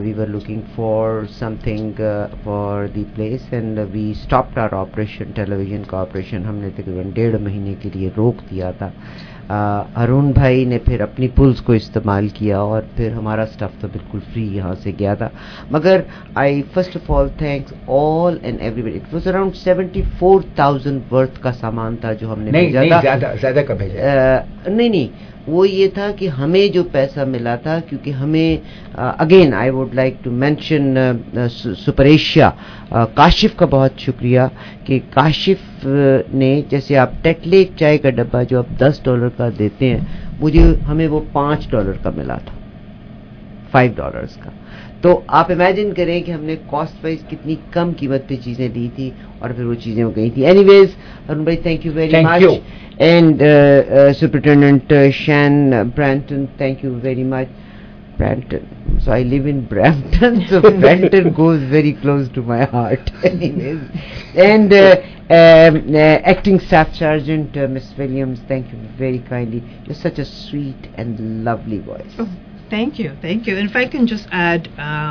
We were looking for something for the place and we stopped our operation, television का operation हमने तकरीबन 1.5 महीने के लिए रोक दिया था. अरुण भाई ने फिर अपनी पुल्स को इस्तेमाल किया और फिर हमारा स्टफ तो बिल्कुल फ्री यहाँ से गया था. मगर I first of all thanks all and everybody. It was around 74,000 worth का सामान था जो हमने भेजा था. ज्यादा का भेजा नहीं, वो ये था कि हमें जो पैसा मिला था, क्योंकि हमें again I would like to mention Super Asia, Kashif का बहुत शुक्रिया कि काशिफ ने, जैसे आप टेटले चाय का डब्बा जो आप $10 का देते हैं, हमें वो $5 का मिला था, $5 का. तो आप इमेजिन करें कि हमने कॉस्ट वाइज कितनी कम कीमत पे चीजें ली थी और फिर वो चीजें हो गई थी. एनीवेज अरुण भाई, thank you very much. And superintendent Shane Brampton, thank you very much. Brampton. So I live in Brampton, so Brampton goes very close to my heart. Anyways, and acting staff sergeant Miss Williams, thank you very kindly. You're such a sweet and lovely voice. Oh, thank you. And if I can just add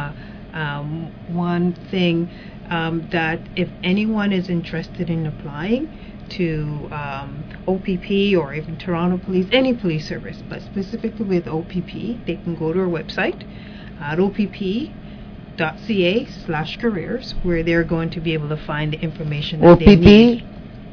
one thing, that if anyone is interested in applying to OPP or even Toronto Police, any police service, but specifically with OPP, they can go to our website at opp.ca/careers, where they're going to be able to find the information that they need.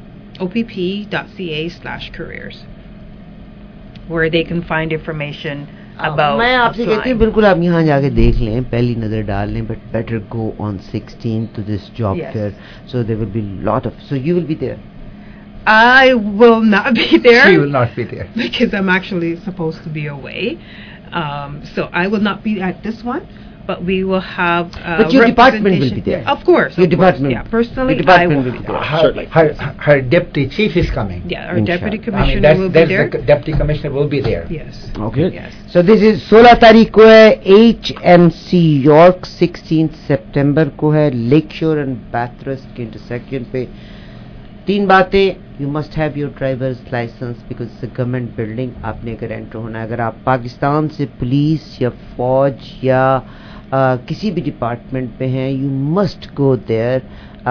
opp.ca/careers, where they can find information about. मैं आपसे कहती हूँ बिल्कुल आप यहाँ जाके देख लें, पहली नजर डाल लें, but better go on 16th to this job fair. So there will be lot of. So you will be there. I will not be there. She will not be there because I'm actually supposed to be away. So I will not be at this one, but we will have. But your department will be there. Of course. Your department. Yeah, personally, your department will be there. Her deputy chief is coming. Yeah, our deputy commissioner will be there. The deputy commissioner will be there. Yes. Okay. Yes. So this is 16 तारीख को है, HMC York. 16 सितंबर को है, Lakeshore and Bathurst के intersection पे. 3 बातें. You must have your driver's license because it's a government building. आपने अगर एंटर होना है, अगर आप पाकिस्तान से पुलिस या फौज या किसी भी डिपार्टमेंट पे हैं, you must go there.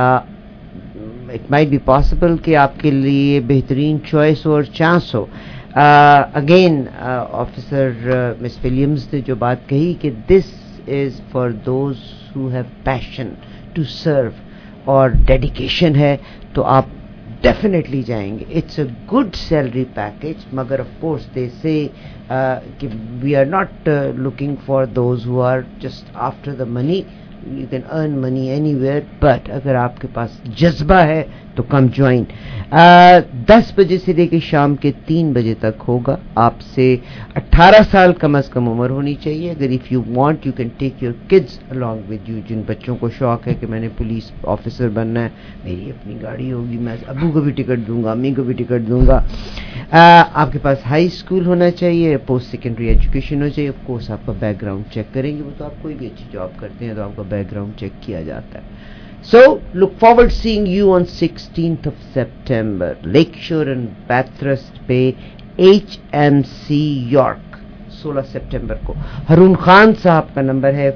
It might be possible कि आपके लिए बेहतरीन चॉइस और चांस हो. अगेन ऑफिसर मिस विलियम्स ने जो बात कही कि this is for those who have passion to serve और डेडिकेशन है, तो आप डेफिनेटली जाएंगे. It's a good salary package, मगर ऑफ कोर्स दे से कि we are not looking for those who are just after the money. You can earn money anywhere, but अगर आपके पास जज्बा है तो कम ज्वाइन. 10 बजे से लेकर शाम के 3 बजे तक होगा. आपसे 18 साल कम अज कम उम्र होनी चाहिए. अगर if you want you can take your kids along with you. जिन बच्चों को शौक है कि मैंने पुलिस ऑफिसर बनना है, मेरी अपनी गाड़ी होगी, मैं अबू को भी टिकट दूंगा, अम्मी को भी टिकट दूंगा. आपके पास हाई स्कूल होना चाहिए, पोस्ट सेकेंडरी एजुकेशन होना चाहिए. ऑफ कोर्स आपका बैकग्राउंड चेक करेंगे, वो तो आप कोई भी अच्छी जॉब करते हैं तो आपका बैकग्राउंड चेक किया जाता है. So, look forward seeing you on 16th of September, Lakeshore and Bathurst Bay, HMC York, 16 सितंबर को. हरून खान साहब का नंबर है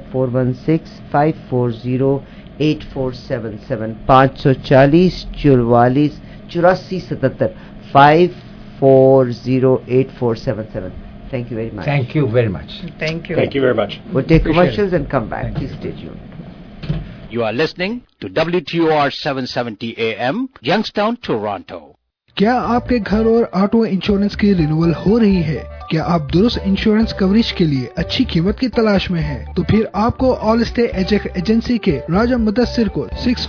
416-540-8477, 540-44-8477, 540-8477. Thank you very much. Thank you very much. Thank you. Thank you very much. We'll take commercials and come back. Please stay tuned. You are listening to WTOR 770 AM, Youngstown, Toronto. क्या आपके घर और auto insurance की renewal हो रही है? क्या आप दुरुस्त इंश्योरेंस कवरेज के लिए अच्छी कीमत की तलाश में हैं? तो फिर आपको ऑल स्टे एजेंसी के राजा मुदस्सिर को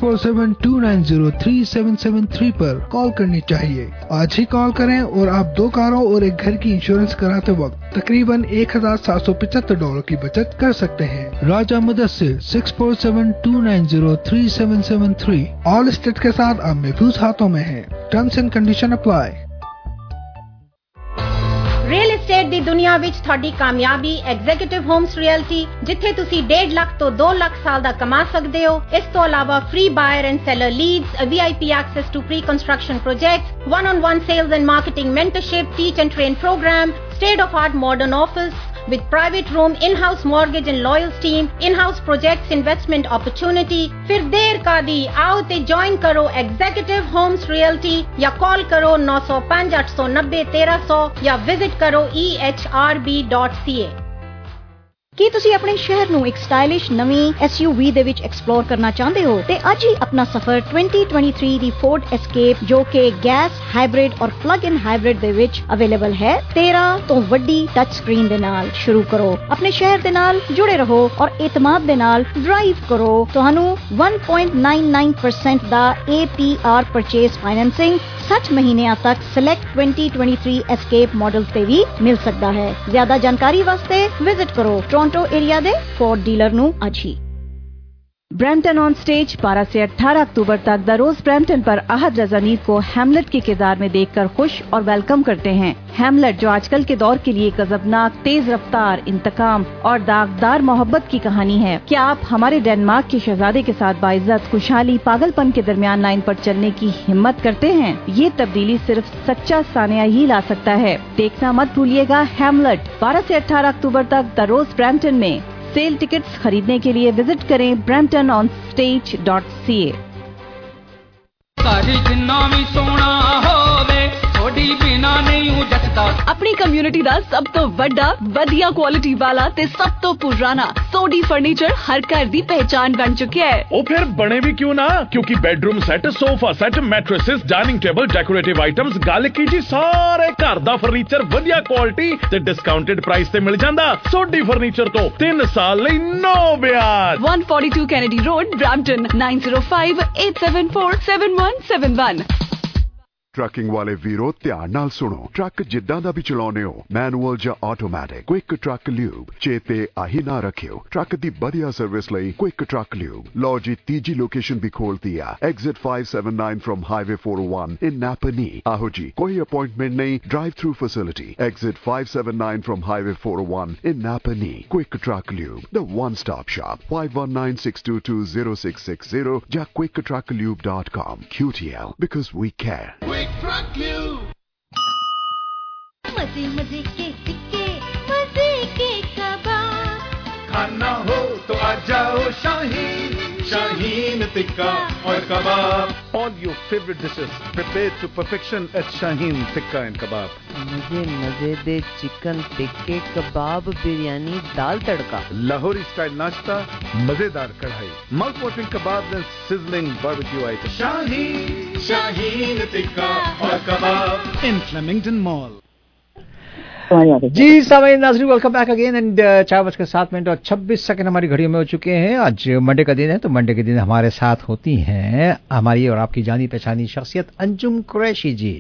6472903773 पर कॉल करनी चाहिए. आज ही कॉल करें और आप 2 कारों और एक घर की इंश्योरेंस कराते वक्त तकरीबन $1,775 की बचत कर सकते हैं. राजा मुदस्सिर 6472903773 ऑल स्टेट के साथ आप महफूज हाथों में हैं. Terms and condition apply. Real estate ਦੀ ਦੁਨੀਆ ਵਿੱਚ ਤੁਹਾਡੀ ਕਾਮਯਾਬੀ ਐਗਜ਼ੀਕਿਊਟਿਵ ਹੋਮਸ ਰਿਐਲਟੀ, ਜਿੱਥੇ ਤੁਸੀਂ 1.5 ਲੱਖ ਤੋਂ 2 ਲੱਖ ਸਾਲ ਦਾ ਕਮਾ ਸਕਦੇ ਹੋ. ਇਸ ਤੋਂ ਇਲਾਵਾ free buyer and seller leads, VIP access to pre-construction projects, one-on-one sales and marketing mentorship, teach and train program, state-of-art modern office, with private room, in-house mortgage and loyalty team, in-house projects investment opportunity. پھر دیر کا دی آؤ تے join کرو executive homes reality یا کال کرو 905 890 1300 یا visit کرو ehrb.ca. ਕੀ ਤੁਸੀਂ ਆਪਣੇ ਸ਼ਹਿਰ ਨੂੰ ਇੱਕ ਸਟਾਈਲਿਸ਼ ਨਵੀਂ SUV ਦੇ ਵਿੱਚ ਐਕਸਪਲੋਰ ਕਰਨਾ ਚਾਹੁੰਦੇ ਹੋ ਤੇ ਅੱਜ ਹੀ ਆਪਣਾ ਸਫ਼ਰ 2023 ਦੀ Ford Escape ਜੋ ਕਿ ਗੈਸ, ਹਾਈਬ੍ਰਿਡ ਔਰ ਪਲੱਗ-ਇਨ ਹਾਈਬ੍ਰਿਡ ਦੇ ਵਿੱਚ ਅਵੇਲੇਬਲ ਹੈ 13 ਤੋਂ ਵੱਡੀ ਟੱਚ ਸਕਰੀਨ ਦੇ ਨਾਲ ਸ਼ੁਰੂ ਕਰੋ। ਆਪਣੇ ਸ਼ਹਿਰ ਦੇ ਨਾਲ ਜੁੜੇ ਰਹੋ ਔਰ ਇਤਮਾਦ ਦੇ ਨਾਲ ਡਰਾਈਵ ਕਰੋ। ਤੁਹਾਨੂੰ 1.99% ਦਾ APR ਪਰਚੇਸ ਫਾਈਨੈਂਸਿੰਗ 60 ਮਹੀਨਿਆਂ ਤੱਕ ਸਿਲੈਕਟ 2023 Escape ਮਾਡਲ ਤੇ ਵੀ ਮਿਲ ਸਕਦਾ ਹੈ। ਜ਼ਿਆਦਾ ਜਾਣਕਾਰੀ ਵਾਸਤੇ ਵਿਜ਼ਿਟ ਕਰੋ टोरंटो एरिया दे फोर्ड डीलर नु आज ही। ब्रैम्पटन ऑन स्टेज 12 से 18 अक्टूबर तक द रोज ब्रैम्पटन पर अहद रजा नीद को हैमलेट के किरदार में देखकर खुश और वेलकम करते हैं। हैमलेट जो आजकल के दौर के लिए गजबनाक, तेज रफ्तार, इंतकाम और दागदार मोहब्बत की कहानी है। क्या आप हमारे डेनमार्क के शहजादे के साथ बाइज्जत, खुशहाली, पागलपन के दरमियान लाइन पर चलने की हिम्मत करते हैं? ये तब्दीली सिर्फ सच्चा सानिया ही ला सकता है। देखना मत भूलिएगा हैमलेट 12 से 18 अक्टूबर तक द रोज ब्रैम्पटन में। सेल टिकट्स खरीदने के लिए विजिट करें bramptononstage.ca। अपनी कम्युनिटी ਦਾ ਸਭ ਤੋਂ ਵੱਡਾ, ਵਧੀਆ ਕੁਆਲਿਟੀ ਵਾਲਾ ਤੇ ਸਭ ਤੋਂ ਪੁਰਾਣਾ ਸੋਡੀ ਫਰਨੀਚਰ ਹਰ ਘਰ ਦੀ ਪਹਿਚਾਨ ਬਣ ਚੁੱਕਿਆ ਹੈ। ਉਹ ਫਿਰ ਬਣੇ ਵੀ ਕਿਉਂ ਨਾ, ਕਿਉਂਕਿ bedroom set, sofa set, mattresses, dining table, decorative items, ਗੱਲ ਕੀ ਜੀ ਸਾਰੇ ਘਰ ਦਾ ਫਰਨੀਚਰ ਵਧੀਆ ਕੁਆਲਿਟੀ ਤੇ ਡਿਸਕਾਊਂਟਡ ਪ੍ਰਾਈਸ ਤੇ ਮਿਲ ਜਾਂਦਾ। ਸੋਡੀ ਫਰਨੀਚਰ ਤੋਂ 3 ਸਾਲ ਲਈ ਨੋ ਵਿਆਜ। 142 ਕੈਨੇਡੀ ਰੋਡ, ਬ੍ਰੈਂਪਟਨ 9058747171। ਟਰੱਕਿੰਗ ਵਾਲੇ ਵੀਰੋ ਧਿਆਨ ਨਾਲ ਸੁਣੋ। ਟਰੱਕ ਜਿੱਦਾਂ ਦਾ ਵੀ ਚਲਾਉਨੇ ਹੋ, ਮੈਨੂਅਲ ਜਾਂ ਆਟੋਮੈਟਿਕ, ਕੁਇਕ ਟਰੱਕ ਲਿਊਬ ਚੇਤੇ ਆਹੀ ਨਾ ਰੱਖਿਓ। ਟਰੱਕ ਦੀ ਵਧੀਆ ਸਰਵਿਸ ਲਈ ਕੁਇਕ ਟਰੱਕ ਲਿਊਬ। ਲਓ ਜੀ ਤੀਜੀ ਲੋਕੇਸ਼ਨ ਵੀ ਖੋਲਤੀ ਆ, exit 579 from highway 401 in Napanee. ਆਹੋ ਜੀ, ਕੋਈ ਅਪਾਇੰਟਮੈਂਟ ਨਹੀਂ, drive through facility. Exit 579 from highway 401 in Napanee. Quick truck lube, the one stop shop. 5196220660 ਜਾਂ quicktrucklube.com। QTL, because we care. मजे मजे के टिक्के, मजे के कबाब, खाना हो तो आ जाओ शाहीन, शाहीन टिक्का और कबाब। All your favorite dishes prepared to perfection at Shaheen Tikka and Kebab. मुझे मजे दे चिकन टिक्के, कबाब, बिरयानी, दाल तड़का, लाहौरी स्टाइल नाश्ता, मजेदार कढ़ाई, mouth watering kebabs and sizzling barbecue items. Shaheen Tikka और कबाब in Flemington Mall. जी सामईन नाज़रीन, वेलकम बैक अगेन एंड 4:07 और 26 हमारी घड़ियों में हो चुके हैं। आज मंडे का दिन है, तो मंडे के दिन हमारे साथ होती हैं हमारी और आपकी जानी पहचानी शख्सियत अंजुम कुरैशी जी।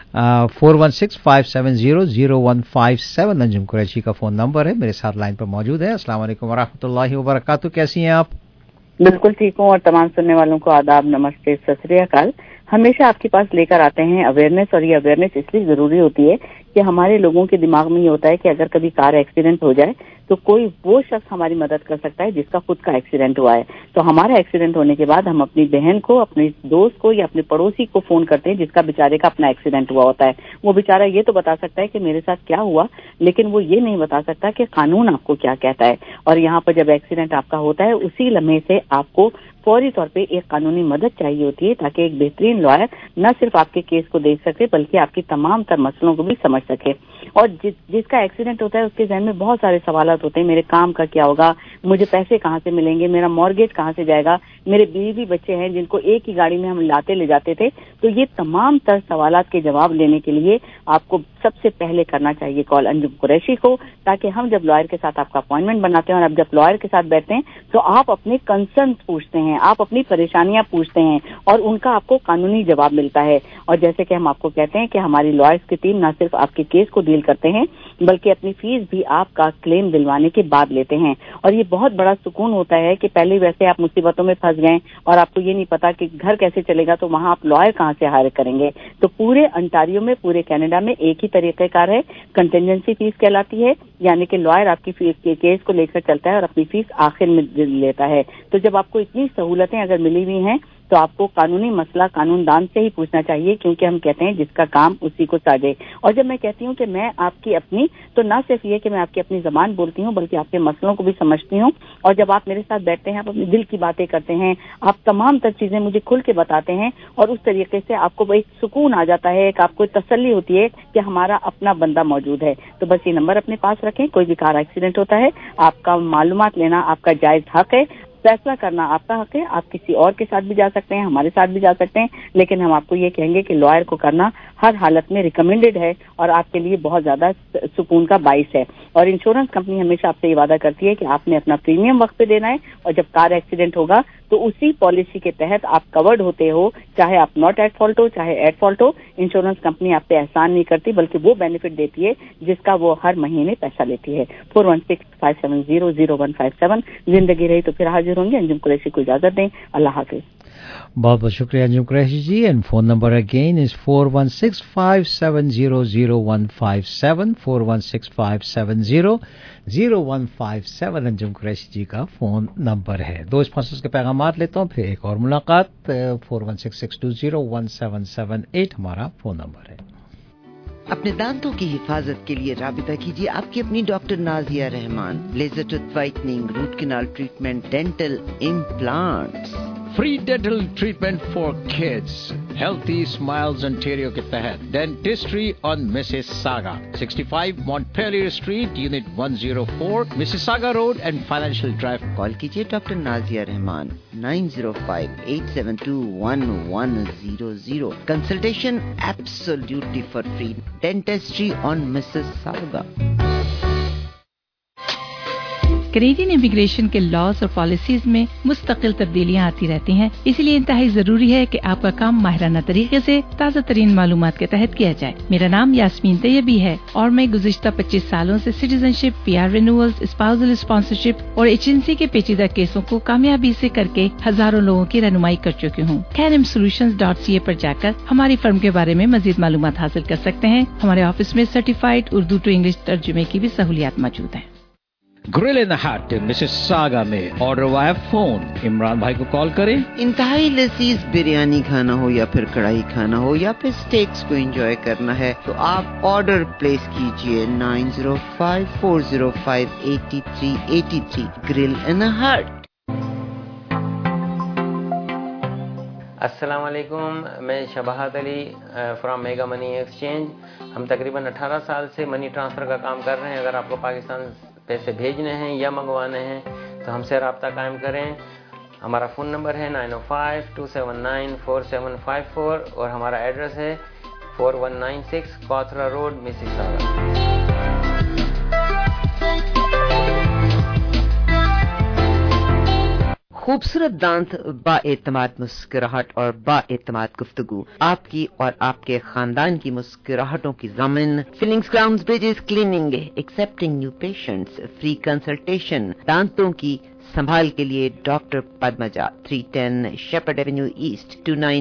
4165700157 अंजुम कुरैशी का फ़ोन नंबर है, मेरे साथ लाइन पर मौजूद है। अस्सलाम वालेकुम वरहमतुल्लाहि वबरकातुहू। कैसी हैं आप? बिल्कुल ठीक हूँ और तमाम सुनने वालों को आदाब, नमस्ते, सत श्री अकाल। हमेशा आपके पास लेकर आते हैं अवेयरनेस, और ये अवेयरनेस इसलिए जरूरी होती है कि हमारे लोगों के दिमाग में ये होता है कि अगर कभी कार एक्सीडेंट हो जाए तो कोई वो शख्स हमारी मदद कर सकता है जिसका खुद का एक्सीडेंट हुआ है। तो हमारा एक्सीडेंट होने के बाद हम अपनी बहन को, अपने दोस्त को या अपने पड़ोसी को फोन करते हैं जिसका बेचारे का अपना एक्सीडेंट हुआ होता है। वो बेचारा ये तो बता सकता है कि मेरे साथ क्या हुआ, लेकिन वो ये नहीं बता सकता कि कानून आपको क्या कहता है। और यहाँ पर जब एक्सीडेंट आपका होता है, उसी लम्हे से आपको फौरी तौर पे एक कानूनी मदद चाहिए होती है, ताकि एक बेहतरीन लॉयर न सिर्फ आपके केस को देख सके बल्कि आपकी तमाम तर मसलों को भी समझ सके। और जिसका एक्सीडेंट होता है उसके ज़हन में बहुत सारे सवालात होते हैं। मेरे काम का क्या होगा, मुझे पैसे कहाँ से मिलेंगे, मेरा मॉर्गेज कहाँ से जाएगा, मेरे बीवी बच्चे हैं जिनको एक ही गाड़ी में हम लाते ले जाते थे। तो ये तमाम तर सवालात के जवाब लेने के लिए आपको सबसे पहले करना चाहिए कॉल अंजुम कुरैशी को, ताकि हम जब लॉयर के साथ आपका अपॉइंटमेंट बनाते हैं और अब जब लॉयर के साथ बैठते हैं तो आप अपने कंसर्न पूछते हैं, आप अपनी परेशानियां पूछते हैं और उनका आपको कानूनी जवाब मिलता है। और जैसे कि हम आपको कहते हैं कि हमारी लॉयर्स की टीम न सिर्फ आपके केस को डील करते हैं बल्कि अपनी फीस भी आपका क्लेम दिलवाने के बाद लेते हैं। और ये बहुत बड़ा सुकून होता है कि पहले वैसे आप मुसीबतों में फंस गए और आपको ये नहीं पता कि घर कैसे चलेगा, तो वहां आप लॉयर कहाँ से हायर करेंगे। तो पूरे अंटारियो में, पूरे कनाडा में एक ही तरीक़ेकार है, कंटिजेंसी फीस कहलाती है, यानी कि लॉयर आपकी फीस के केस को लेकर चलता है और अपनी फीस आखिर में लेता है। तो जब आपको इतनी सहूलतें अगर मिली हुई हैं तो आपको कानूनी मसला कानूनदान से ही पूछना चाहिए, क्योंकि हम कहते हैं जिसका काम उसी को साजे। और जब मैं कहती हूँ कि मैं आपकी अपनी, तो ना सिर्फ ये कि मैं आपकी अपनी ज़बान बोलती हूँ, बल्कि आपके मसलों को भी समझती हूँ। और जब आप मेरे साथ बैठते हैं, आप अपने दिल की बातें करते हैं, आप तमाम तर चीज़ें मुझे खुल के बताते हैं, और उस तरीके से आपको एक सुकून आ जाता है, एक आपको तसल्ली होती है कि हमारा अपना बंदा मौजूद है। तो बस ये नंबर अपने पास रखें। कोई भी कार एक्सीडेंट होता है, आपका मालूमात लेना आपका जायज़ हक है, फैसला करना आपका हक है। आप किसी और के साथ भी जा सकते हैं, हमारे साथ भी जा सकते हैं, लेकिन हम आपको ये कहेंगे कि लॉयर को करना हर हालत में रिकमेंडेड है और आपके लिए बहुत ज़्यादा सुकून का बाइस है। और इंश्योरेंस कंपनी हमेशा आपसे ये वादा करती है कि आपने अपना प्रीमियम वक्त पे देना है, और जब कार एक्सीडेंट होगा तो उसी पॉलिसी के तहत आप कवर्ड होते हो, चाहे आप नॉट एट फॉल्ट हो चाहे एट फॉल्ट हो। इंश्योरेंस कंपनी आप पे एहसान नहीं करती, बल्कि वो बेनिफिट देती है जिसका वो हर महीने पैसा लेती है। 4165700157। जिंदगी रही तो फिर हाजिर होंगे। अंजुम कुरैशी को इजाजत दें। अल्लाह हाफिज। बहुत बहुत शुक्रिया Anjum Qureshi ji. And phone number again is 4165700157, 4165700157 Anjum Qureshi ji का फोन नंबर है। दो स्पॉन्सर्स के पैगाम लेता हूँ, फिर एक और मुलाकात। 4166201778 हमारा फोन नंबर है। अपने दांतों की हिफाजत के लिए राबिता कीजिए आपकी अपनी doctor Nazia Rahman. Laser tooth whitening, root canal treatment, dental implants, free dental treatment for kids, Healthy Smiles Ontario के तहत dentistry on Mississauga, 65 Montpellier Street, unit 104, Mississauga Road and Financial Drive. Call कीजिए doctor Nazia Rahman 905-872-1100। Consultation absolutely for free. Dentistry on Mississauga. Canadian immigration के laws और policies में मुस्तकिल तब्दीलियां आती रहती हैं, इसलिए इंतहाई जरूरी है कि आपका काम माहिराना तरीके से ताज़ा तरीन मालूमात के तहत किया जाए। मेरा नाम यास्मीन तैयबी है और मैं गुज़िश्ता 25 सालों से citizenship, PR renewals, spousal sponsorship और एजेंसी के पेचीदा केसों को कामयाबी से करके हजारों लोगों की रहनुमाई कर चुकी हूँ। KNMSolutions.ca पर जाकर हमारी फर्म के बारे में मजीद मालूमात हासिल कर सकते हैं। हमारे ऑफिस में सर्टिफाइड उर्दू टू इंग्लिश तर्जुमे की भी सहूलियात मौजूद है। Grill in the Hut Mississauga में ऑर्डर वाया फोन। इमरान भाई को कॉल करें। इंतहाई लजीज बिरयानी खाना हो या फिर कढ़ाई खाना हो या फिर स्टेक्स को एंजॉय करना है तो आप ऑर्डर प्लेस कीजिए 905-405-8383। ग्रिल इन द हट। अस्सलाम वालेकुम, मैं Shabahat Ali from Mega Money Exchange. हम तकरीबन 18 साल से मनी ट्रांसफ़र का काम कर रहे हैं। अगर आपको पाकिस्तान पैसे भेजने हैं या मंगवाने हैं तो हमसे रब्ता कायम करें। हमारा फ़ोन नंबर है 905-279-4754 और हमारा एड्रेस है 4196 कॉथरा रोड, मिसिसागा। खूबसूरत दांत, बाएतमाद मुस्कुराहट और बाएतमाद गुफ्तगू, आपकी और आपके खानदान की मुस्कुराहटों की ज़मीन। Fillings, crowns, bridges, cleaning, accepting new patients, free consultation. दांतों की संभाल के लिए doctor Padmaja, 310 Sheppard Avenue East,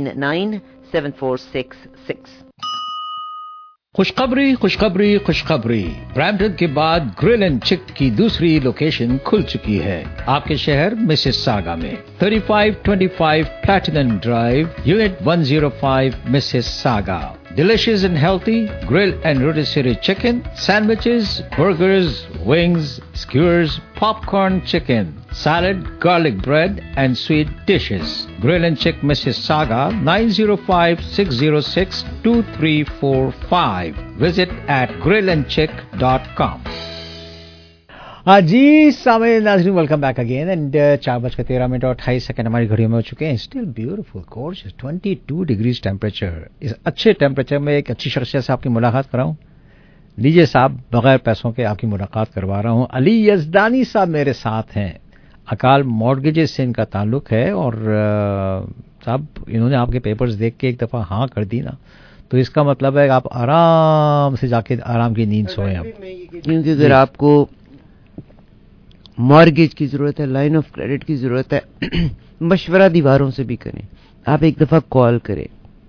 29974666। खुशखबरी खुशखबरी खुशखबरी। ब्रैम्पटन के बाद ग्रिल एंड चिक की दूसरी लोकेशन खुल चुकी है आपके शहर मिसिसागा में। 3525 Platinum Drive, unit 105, Mississauga. Delicious and healthy grilled and rotisserie chicken, sandwiches, burgers, wings, skewers, popcorn chicken, salad, garlic bread, and sweet dishes. Grill and Chick Mississauga, 905-606-2345. Visit at grillandchick.com. जी सामने नाज़रीन, welcome back again. And 4:13 हमारी घड़ियों में हो चुके हैं। Still beautiful course, 22 degrees temperature. इस अच्छे टेम्परेचर में एक अच्छी शख्सियत से आपकी मुलाकात कराऊं। लीजिए साहब, बगैर पैसों के आपकी मुलाकात करवा रहा हूं। अली यज़दानी साहब मेरे साथ हैं। अकाल मॉर्गेजेस से इनका ताल्लुक है और साहब इन्होंने आपके पेपर्स देख के एक दफ़ा हाँ कर दी ना, तो इसका मतलब है कि आप आराम से जाके आराम की नींद सोएं अब। क्योंकि अगर आपको मॉर्गेज की ज़रूरत है, लाइन ऑफ क्रेडिट की ज़रूरत है, मशवरा दीवारों से भी करें। आप एक दफ़ा कॉल करें।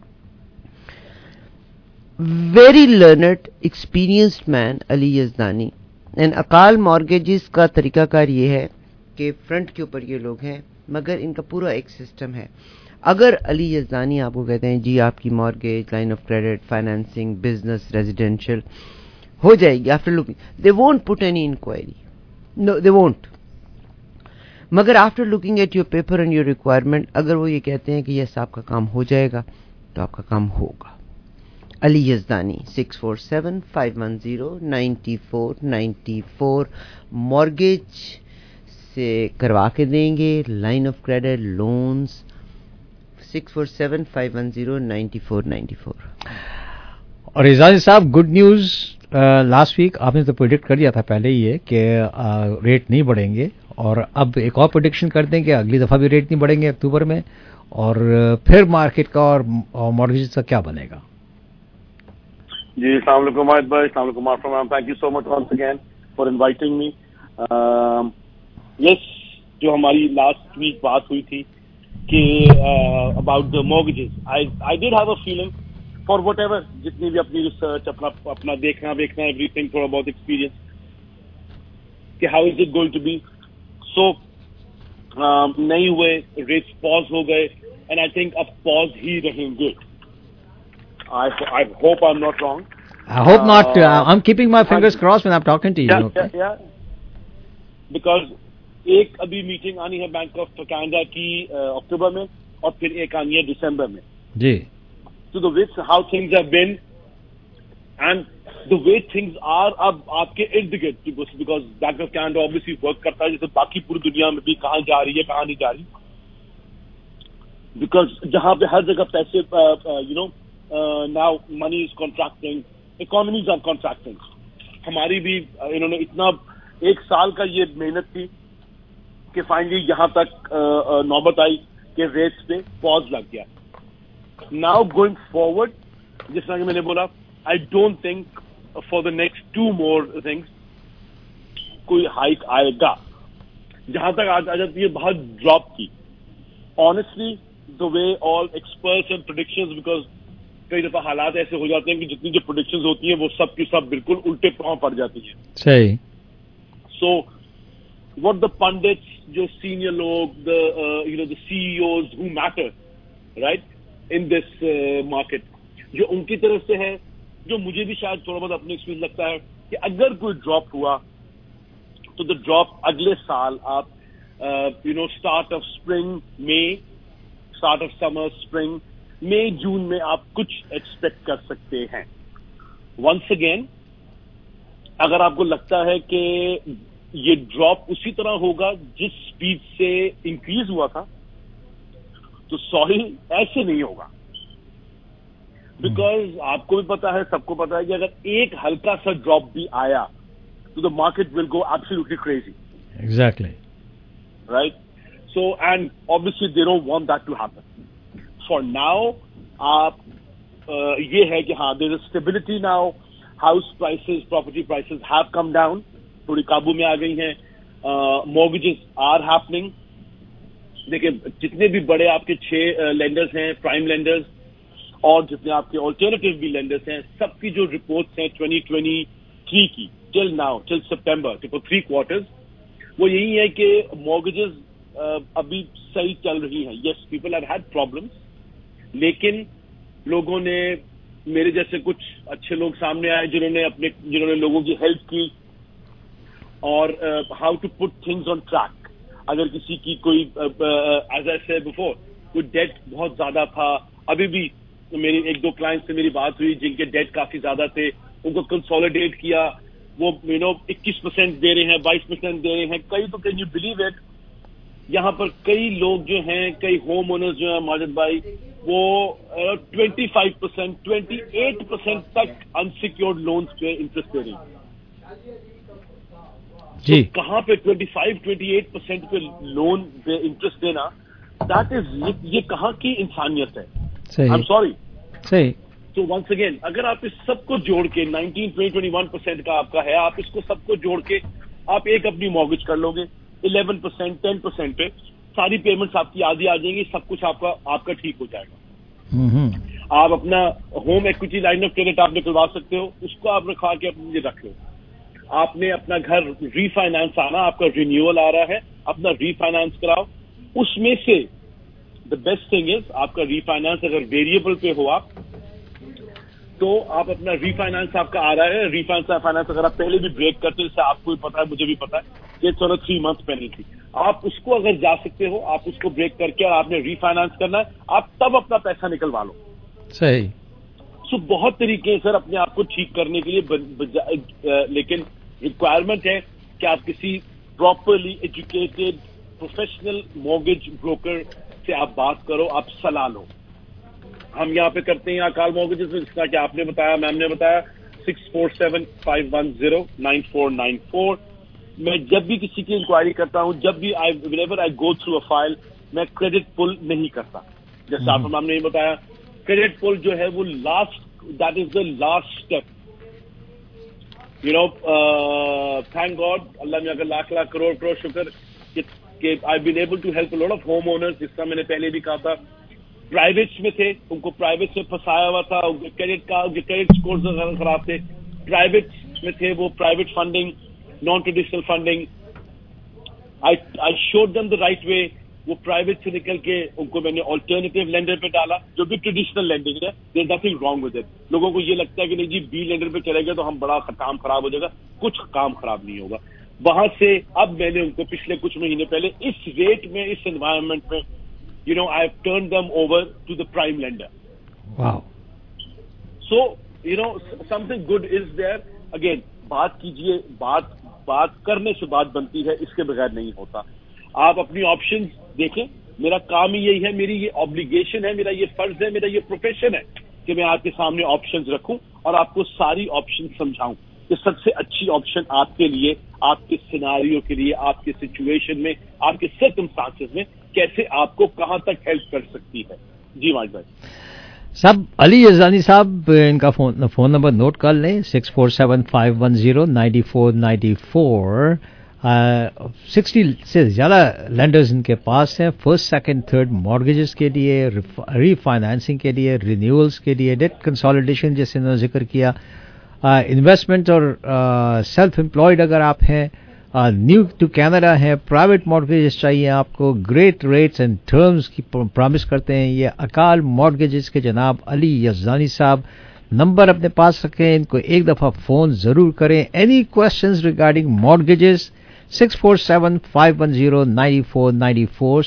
Very learned experienced man Ali Yazdani. And अकाल मॉर्गेजेस का तरीकाकार ये है के फ्रंट के ऊपर ये लोग हैं, मगर इनका पूरा एक सिस्टम है. अगर अली यज़दानी आपको कहते हैं जी आपकी mortgage, line of credit, financing, business, residential हो जाएगी, after looking they won't put any inquiry, no they won't. मगर after looking at your paper and your requirement, अगर वो ये कहते हैं कि यस आपका काम हो जाएगा, तो आपका काम होगा. अली यज़दानी 647-510-9494 मॉर्गेज से करवा के देंगे, लाइन ऑफ क्रेडिट, लोन्स 647-510-9494. और इजाज़ साहब, गुड न्यूज़, लास्ट वीक आपने तो प्रेडिक्ट कर दिया था पहले ही है कि रेट नहीं बढ़ेंगे, और अब एक और प्रेडिक्शन कर दें कि अगली दफ़ा भी रेट नहीं बढ़ेंगे अक्टूबर में, और फिर मार्केट का और मॉर्गेज का क्या बनेगा? जी, अस्सलाम वालेकुम माहिद भाई, अस्सलाम वालेकुम आफम, thank you so much once again for inviting me. Yes, जो हमारी लास्ट वीक बात हुई थी कि about the mortgages, I did have a feeling for whatever, जितनी भी अपनी रिसर्च, अपना देखना एवरीथिंग, थोड़ा बहुत एक्सपीरियंस कि how is it going to be. So नहीं हुए, रेट्स पॉज हो गए, एंड आई थिंक अब पॉज ही रहेंगे. I hope I'm not wrong. I hope not. I'm keeping my fingers crossed when I'm talking to you. Yeah. Because एक अभी meeting आनी है बैंक ऑफ कनाडा की अक्टूबर में, और फिर एक आनी है दिसंबर में. जी. So the way how things have been and the way things are अब आपके इर्द गिर्द, because Bank of Canada obviously work करता है जैसे बाकी पूरी दुनिया में भी, कहाँ जा रही है कहाँ नहीं जा रही. Because जहाँ पे हर जगह पैसे now money is contracting, economies are contracting. हमारी भी इन्होंने इतना एक साल का ये मेहनत की कि फाइनली यहाँ तक नौबत आई कि रेट्स पे पॉज लग गया. नाउ गोइंग फॉरवर्ड, जिस तरह कि मैंने बोला, I don't think for the next 2 more things कोई हाइक आएगा. जहां तक आ जाती है बहुत ड्रॉप की, honestly the way all experts and predictions, because कई दफा हालात ऐसे हो जाते हैं कि जितनी जो प्रेडिक्शंस होती हैं वो सब की सब बिल्कुल उल्टे पांव पड़ जाती हैं. सही. सो व्हाट द पंडित्स, जो सीनियर लोग, the CEOs who matter right in this market, जो उनकी तरफ से है, जो मुझे भी शायद थोड़ा बहुत अपने एक्सपीरियंस लगता है कि अगर कोई ड्रॉप हुआ तो द ड्रॉप अगले साल आप स्टार्ट ऑफ स्प्रिंग में, स्टार्ट ऑफ समर स्प्रिंग, मई जून में आप कुछ एक्सपेक्ट कर सकते हैं. वंस अगेन, अगर आपको लगता है कि ये ड्रॉप उसी तरह होगा जिस स्पीड से इंक्रीज हुआ था, तो सॉरी, ऐसे नहीं होगा. बिकॉज आपको भी पता है, सबको पता है कि अगर एक हल्का सा ड्रॉप भी आया तो the market will go absolutely crazy. Exactly right. So and obviously they don't want that to happen. For now, आप ये है कि हाँ, there is stability now. House prices, property prices have come down. थोड़ी काबू में आ गई हैं. Mortgages are happening. देखिए, जितने भी बड़े आपके 6 lenders हैं, prime lenders, और जितने आपके alternative भी lenders हैं, सबकी जो reports हैं 2023 की, till now, till September, for 3 quarters, वो यही है कि mortgages अभी सही चल रही हैं. Yes, people have had problems. लेकिन लोगों ने, मेरे जैसे कुछ अच्छे लोग सामने आए जिन्होंने लोगों की हेल्प की, और how to put things on track. अगर किसी की कोई, एज आई सेड बिफोर, कोई डेट बहुत ज्यादा था, अभी भी मेरी 1-2 क्लाइंट से मेरी बात हुई जिनके डेट काफी ज्यादा थे, उनको कंसोलिडेट किया, वो 21% दे रहे हैं, 22% दे रहे हैं. कई तो, कैन यू बिलीव इट, यहाँ पर कई लोग जो हैं, कई होम ओनर्स जो हैं माजिद भाई, वो 25%, 28% तक अनसिक्योर्ड लोन्स पे इंटरेस्ट दे रही है. जी. तो कहाँ पे 25-28% पे लोन पे इंटरेस्ट देना, दैट इज, ये कहाँ की इंसानियत है. I am sorry. सही. तो वंस अगेन, अगर आप इस सबको जोड़ के 19, 20, 21% का आपका है, आप इसको सबको जोड़ के आप एक अपनी मॉर्गेज कर लोगे 11%, 10% पे, सारी पेमेंट्स आपकी आधी आ जाएंगी, सब कुछ आपका ठीक हो जाएगा. आप अपना home equity line of credit आप निकलवा सकते हो, उसको आप रखा के अपने लिए रख लो. आपने अपना घर रीफाइनेंस आना, आपका रिन्यूअल आ रहा है, अपना रीफाइनेंस कराओ. उसमें से द बेस्ट थिंग इज आपका रीफाइनेंस अगर वेरिएबल पे हो आप, तो आप अपना रीफाइनेंस आपका आ रहा है. रीफाइनेंस अगर आप पहले भी ब्रेक करते हो, जैसे आपको भी पता है, मुझे भी पता है, ये 3 मंथ पेनल्टी. आप उसको अगर जा सकते हो, आप उसको ब्रेक करके और आपने रीफाइनेंस करना है, आप तब अपना पैसा निकलवा लो. सही. सो बहुत तरीके हैं सर अपने आप को ठीक करने के लिए, लेकिन रिक्वायरमेंट है कि आप किसी properly educated professional mortgage broker से आप बात करो, आप सलाह लो. हम यहाँ पे करते हैं अकाल मॉर्गेजेस में, जिसका कि आपने बताया, मैम ने बताया, 6475109494. मैं जब भी किसी की इंक्वायरी करता हूँ, जब भी whenever I go through a file, मैं क्रेडिट पुल नहीं करता. जैसे आप मैम ने बताया, क्रेडिट पुल जो है वो last, that is the last step. You know, thank god, Allah में अगर लाख लाख करोड़ करोड़ शुक्र कि I been able to help a lot of home owners. जिसका मैंने पहले भी कहा था, प्राइवेट्स में थे, उनको प्राइवेट्स में फंसाया हुआ था, उनके क्रेडिट स्कोर खराब थे. प्राइवेट्स में थे, वो private funding, non traditional funding, I showed them the right way. वो प्राइवेट से निकल के उनको मैंने ऑल्टरनेटिव लेंडर पे डाला, जो भी ट्रेडिशनल लेंडिंग है. There is nothing wrong with it. लोगों को ये लगता है कि नहीं जी, बी लेंडर पे चले गए तो हम बड़ा काम खराब हो जाएगा. कुछ काम खराब नहीं होगा. वहां से अब मैंने उनको पिछले कुछ महीने पहले इस रेट में, इस एनवायरमेंट में, you know, I have turned them over to the prime lender. Wow. So, you know, something good is there. Again, बात कीजिए, बात करने से बात बनती है, इसके बगैर नहीं होता. आप अपनी ऑप्शंस देखें. मेरा काम ही यही है, मेरी ये ऑब्लिगेशन है, मेरा ये फर्ज है, मेरा ये प्रोफेशन है कि मैं आपके सामने ऑप्शंस रखूं और आपको सारी ऑप्शन समझाऊं कि सबसे अच्छी ऑप्शन आपके लिए, आपके सिनारियो के लिए, आपके सिचुएशन में, आपके सर्कमस्टांसेस में कैसे आपको कहां तक हेल्प कर सकती है. जी माज भाई साहब, अली यज़दानी साहब, इनका फोन नंबर नोट कर लें, 6475109494. 60 से ज़्यादा लेंडर्स इनके पास हैं, फर्स्ट सेकंड थर्ड मॉर्गेजेस के लिए, रीफाइनेंसिंग के लिए, रिन्यूअल्स के लिए, डेट कंसोलिडेशन जैसे इन्होंने जिक्र किया, इन्वेस्टमेंट और सेल्फ एम्प्लॉयड अगर आप हैं, न्यू टू कैनेडा है, प्राइवेट मॉर्गेजेस चाहिए आपको, ग्रेट रेट्स एंड टर्म्स की प्रॉमिस करते हैं ये अकाल मॉर्गेजेस के जनाब अली यज़दानी साहब. नंबर अपने पास रखें, इनको एक दफ़ा फ़ोन ज़रूर करें. एनी क्वेश्चंस रिगार्डिंग मॉर्गेजेस, 6475109494,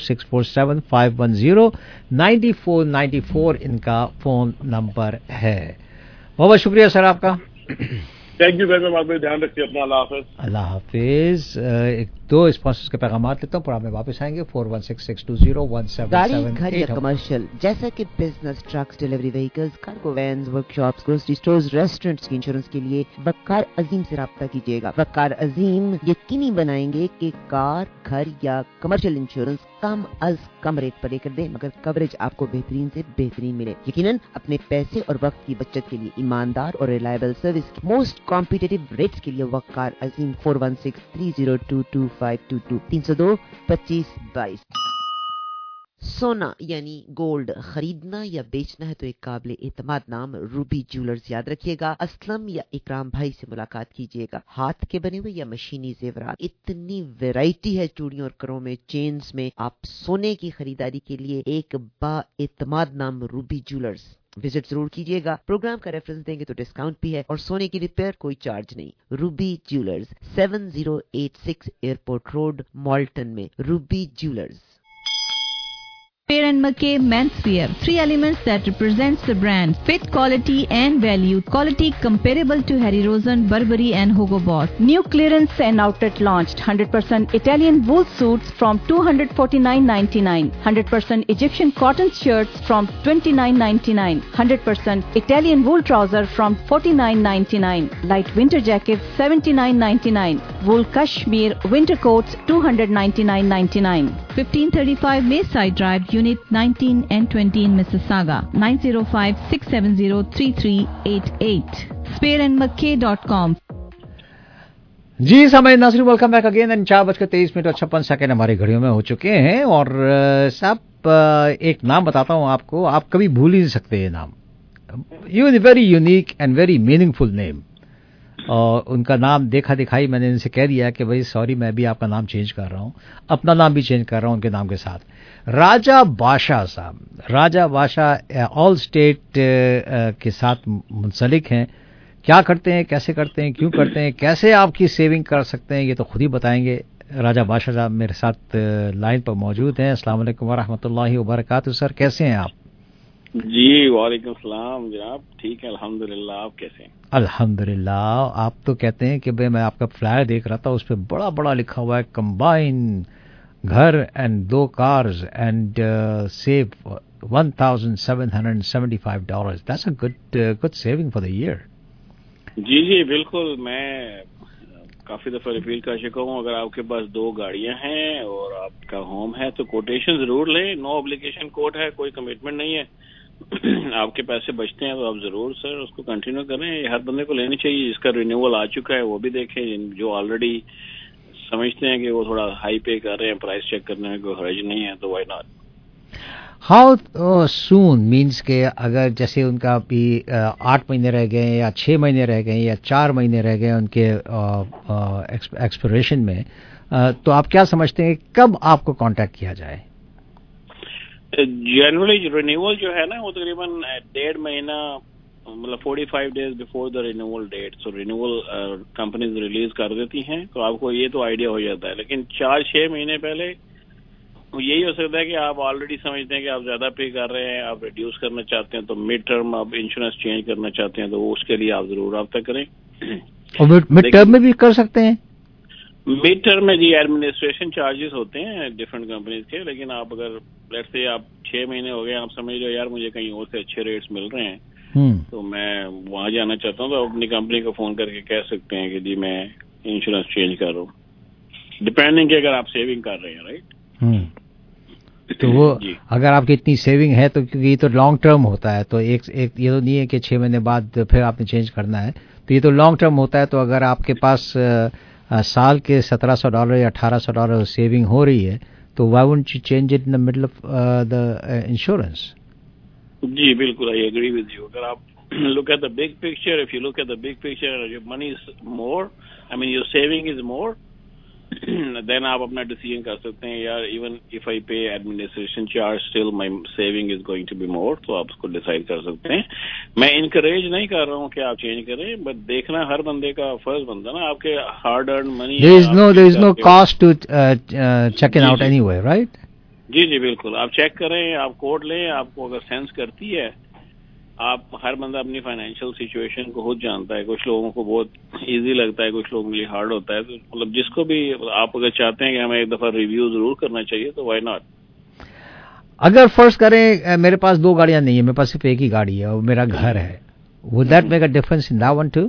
6475109494 इनका फ़ोन नंबर है. बहुत शुक्रिया सर आपका. Thank you very much. ध्यान रखिए अपना. अल्लाह हाफिज. अल्लाह हाफिज. एक दो स्पॉन्सर्स के पैगाम लेता हूँ, प्रोग्राम में वापस आएंगे. 4166201777. गाड़ी, घर या कमर्शियल, जैसा कि business, trucks, delivery vehicles, cargo vans, workshops, grocery stores, restaurants की इंश्योरेंस के लिए वकार अजीम से राब्ता कीजिएगा. वकार अजीम यकीनी बनाएंगे कि कार, घर या कमर्शियल इंश्योरेंस कम अज कम रेट पर लेकर दें, मगर कवरेज आपको बेहतरीन से बेहतरीन मिले. यकीनन अपने पैसे और वक्त की बचत के लिए ईमानदार और reliable service, most competitive rates के लिए वकार अजीम. 4163022522 302-2522. सोना यानी गोल्ड खरीदना या बेचना है तो एक काबिल एतमाद नाम रूबी ज्वेलर्स याद रखिएगा. असलम या इकराम भाई से मुलाकात कीजिएगा. हाथ के बने हुए या मशीनी जेवरात, इतनी वैरायटी है चूड़ियों और करों में, चेन्स में. आप सोने की खरीदारी के लिए एक बाएतमाद नाम रूबी ज्वेलर्स विजिट जरूर कीजिएगा. प्रोग्राम का रेफरेंस देंगे तो डिस्काउंट भी है और सोने की रिपेयर कोई चार्ज नहीं. Ruby Jewellers, 7086 Airport Road, Malton में. Ruby Jewellers. Spear & McKay Menswear. 3 elements that represents the brand. Fit, quality and value. Quality comparable to Harry Rosen, Burberry and Hugo Boss. New clearance and outlet launched. 100% Italian wool suits from $249.99. 100% Egyptian cotton shirts from $29.99. 100% Italian wool trouser from $49.99. Light winter jackets $79.99. Wool cashmere winter coats $299.99. 1535 Mayside Drive, Unit 19 and 20 in Mississauga. 905-670-3388. SpearandMcKay.com. जी समय नाज़रीन, welcome back again. And 4:23:56 हमारी घड़ियों में हो चुके हैं. और साहब, एक नाम बताता हूं आपको, आप कभी भूल ही नहीं सकते ये नाम. Very unique and very meaningful name. اور ان کا نام دیکھا دکھائی میں نے ان سے کہہ دیا کہ بھائی سوری میں بھی آپ کا نام چینج کر رہا ہوں, اپنا نام بھی چینج کر رہا ہوں ان کے نام کے ساتھ. راجہ بادشاہ صاحب, راجہ بادشاہ آل اسٹیٹ کے ساتھ منسلک ہیں, کیا کرتے ہیں, کیسے کرتے ہیں, کیوں کرتے ہیں, کیسے آپ کی سیونگ کر سکتے ہیں, یہ تو خود ہی بتائیں گے. راجہ بادشاہ صاحب میرے ساتھ لائن پر موجود ہیں. السلام علیکم ورحمۃ اللہ وبرکاتہ. سر کیسے ہیں آپ؟ جی وعلیکم السلام جناب, ٹھیک ہے الحمدللہ, آپ کیسے ہیں؟ الحمدللہ. آپ تو کہتے ہیں کہ بھائی میں آپ کا فلائر دیکھ رہا تھا, اس پہ بڑا بڑا لکھا ہوا ہے کمبائن گھر and 2 cars and save $1,775. That's a good saving for the year. جی بالکل, میں کافی دفعہ ریپیل کر چکا ہوں. اگر آپ کے پاس 2 گاڑیاں ہیں اور آپ کا ہوم ہے تو کوٹیشن ضرور لیں. نو obligation کوٹ ہے, کوئی کمٹمنٹ نہیں ہے. آپ کے پیسے بچتے ہیں تو آپ ضرور سر اس کو کنٹینیو کریں. یہ ہر بندے کو لینی چاہیے. جس کا رینیول آ چکا ہے وہ بھی دیکھیں, جو آلریڈی سمجھتے ہیں کہ وہ تھوڑا ہائی پے کر رہے ہیں, پرائس چیک کرنے میں کوئی حرج نہیں ہے, تو why not. How soon means کہ اگر جیسے ان کا ابھی 8 مہینے رہ گئے یا 6 مہینے رہ گئے یا 4 مہینے رہ گئے ان کے ایکسپیریشن میں, تو آپ کیا سمجھتے ہیں کب آپ کو کانٹیکٹ کیا جائے؟ جنرلی رینیول جو ہے نا وہ تقریباً 1.5 مہینہ, مطلب 45 days before the renewal date. So renewal companies release کر دیتی ہیں, تو آپ کو یہ تو آئیڈیا ہو جاتا ہے. لیکن 4-6 مہینے پہلے یہی ہو سکتا ہے کہ آپ آلریڈی سمجھتے ہیں کہ آپ زیادہ پے کر رہے ہیں, آپ ریڈیوس کرنا چاہتے ہیں, تو مڈ ٹرم آپ انشورنس چینج کرنا چاہتے ہیں, تو اس کے لیے آپ ضرور رابطہ کریں. اور مڈ ٹرم میں بھی کر سکتے ہیں؟ مڈ ٹرم میں جی ایڈمنسٹریشن چارجز ہوتے ہیں ڈفرینٹ کمپنیز کے. لیکن آپ اگر لیٹس سے آپ 6 مہینے ہو گئے, آپ سمجھ لو یار مجھے کہیں اور سے اچھے ریٹس مل رہے ہیں تو میں وہاں جانا چاہتا ہوں, تو اپنی کمپنی کو فون کر کے کہہ سکتے ہیں کہ جی میں انشورنس چینج کر رہا ہوں, ڈپینڈنگ کہ اگر آپ سیونگ کر رہے ہیں. رائٹ, تو وہ اگر آپ کی اتنی سیونگ ہے تو کیونکہ یہ تو لانگ ٹرم ہوتا ہے, تو ایک یہ تو نہیں ہے کہ 6 مہینے بعد پھر آپ نے چینج کرنا ہے, تو یہ تو لانگ ٹرم ہوتا ہے. تو اگر آپ کے پاس سال کے $1,700 یا $1,800 سیونگ ہو رہی ہے تو why won't you change it in the middle of the insurance? جی بالکل, آئی ایگری ود یو. اگر آپ look at the big picture, if you look at the big picture, your money is more, I mean your saving is more, then آپ اپنا decision کر سکتے ہیں یار even if I pay administration charge still my saving is going to be more. تو آپ اس کو decide کر سکتے ہیں. میں انکریج نہیں کر رہا ہوں کہ آپ چینج کریں, بٹ دیکھنا ہر بندے کا فرض بنتا نا, آپ کے hard earned money. there is no cost to check it out anyway, right? جی بالکل, آپ چیک کریں, آپ کوڈ لیں, آپ کو اگر سینس کرتی ہے. آپ ہر بندہ اپنی فائنینشیل سچویشن کو خود جانتا ہے. کچھ لوگوں کو بہت ایزی لگتا ہے, کچھ لوگوں کے لیے ہارڈ ہوتا ہے. تو مطلب جس کو بھی آپ اگر چاہتے ہیں کہ ہمیں ایک دفعہ ریویو ضرور کرنا چاہیے تو وائی ناٹ. اگر فرض کریں میرے پاس 2 گاڑیاں نہیں ہیں, میرے پاس صرف ایک ہی گاڑی ہے اور میرا گھر ہے, would that make a difference in that one too?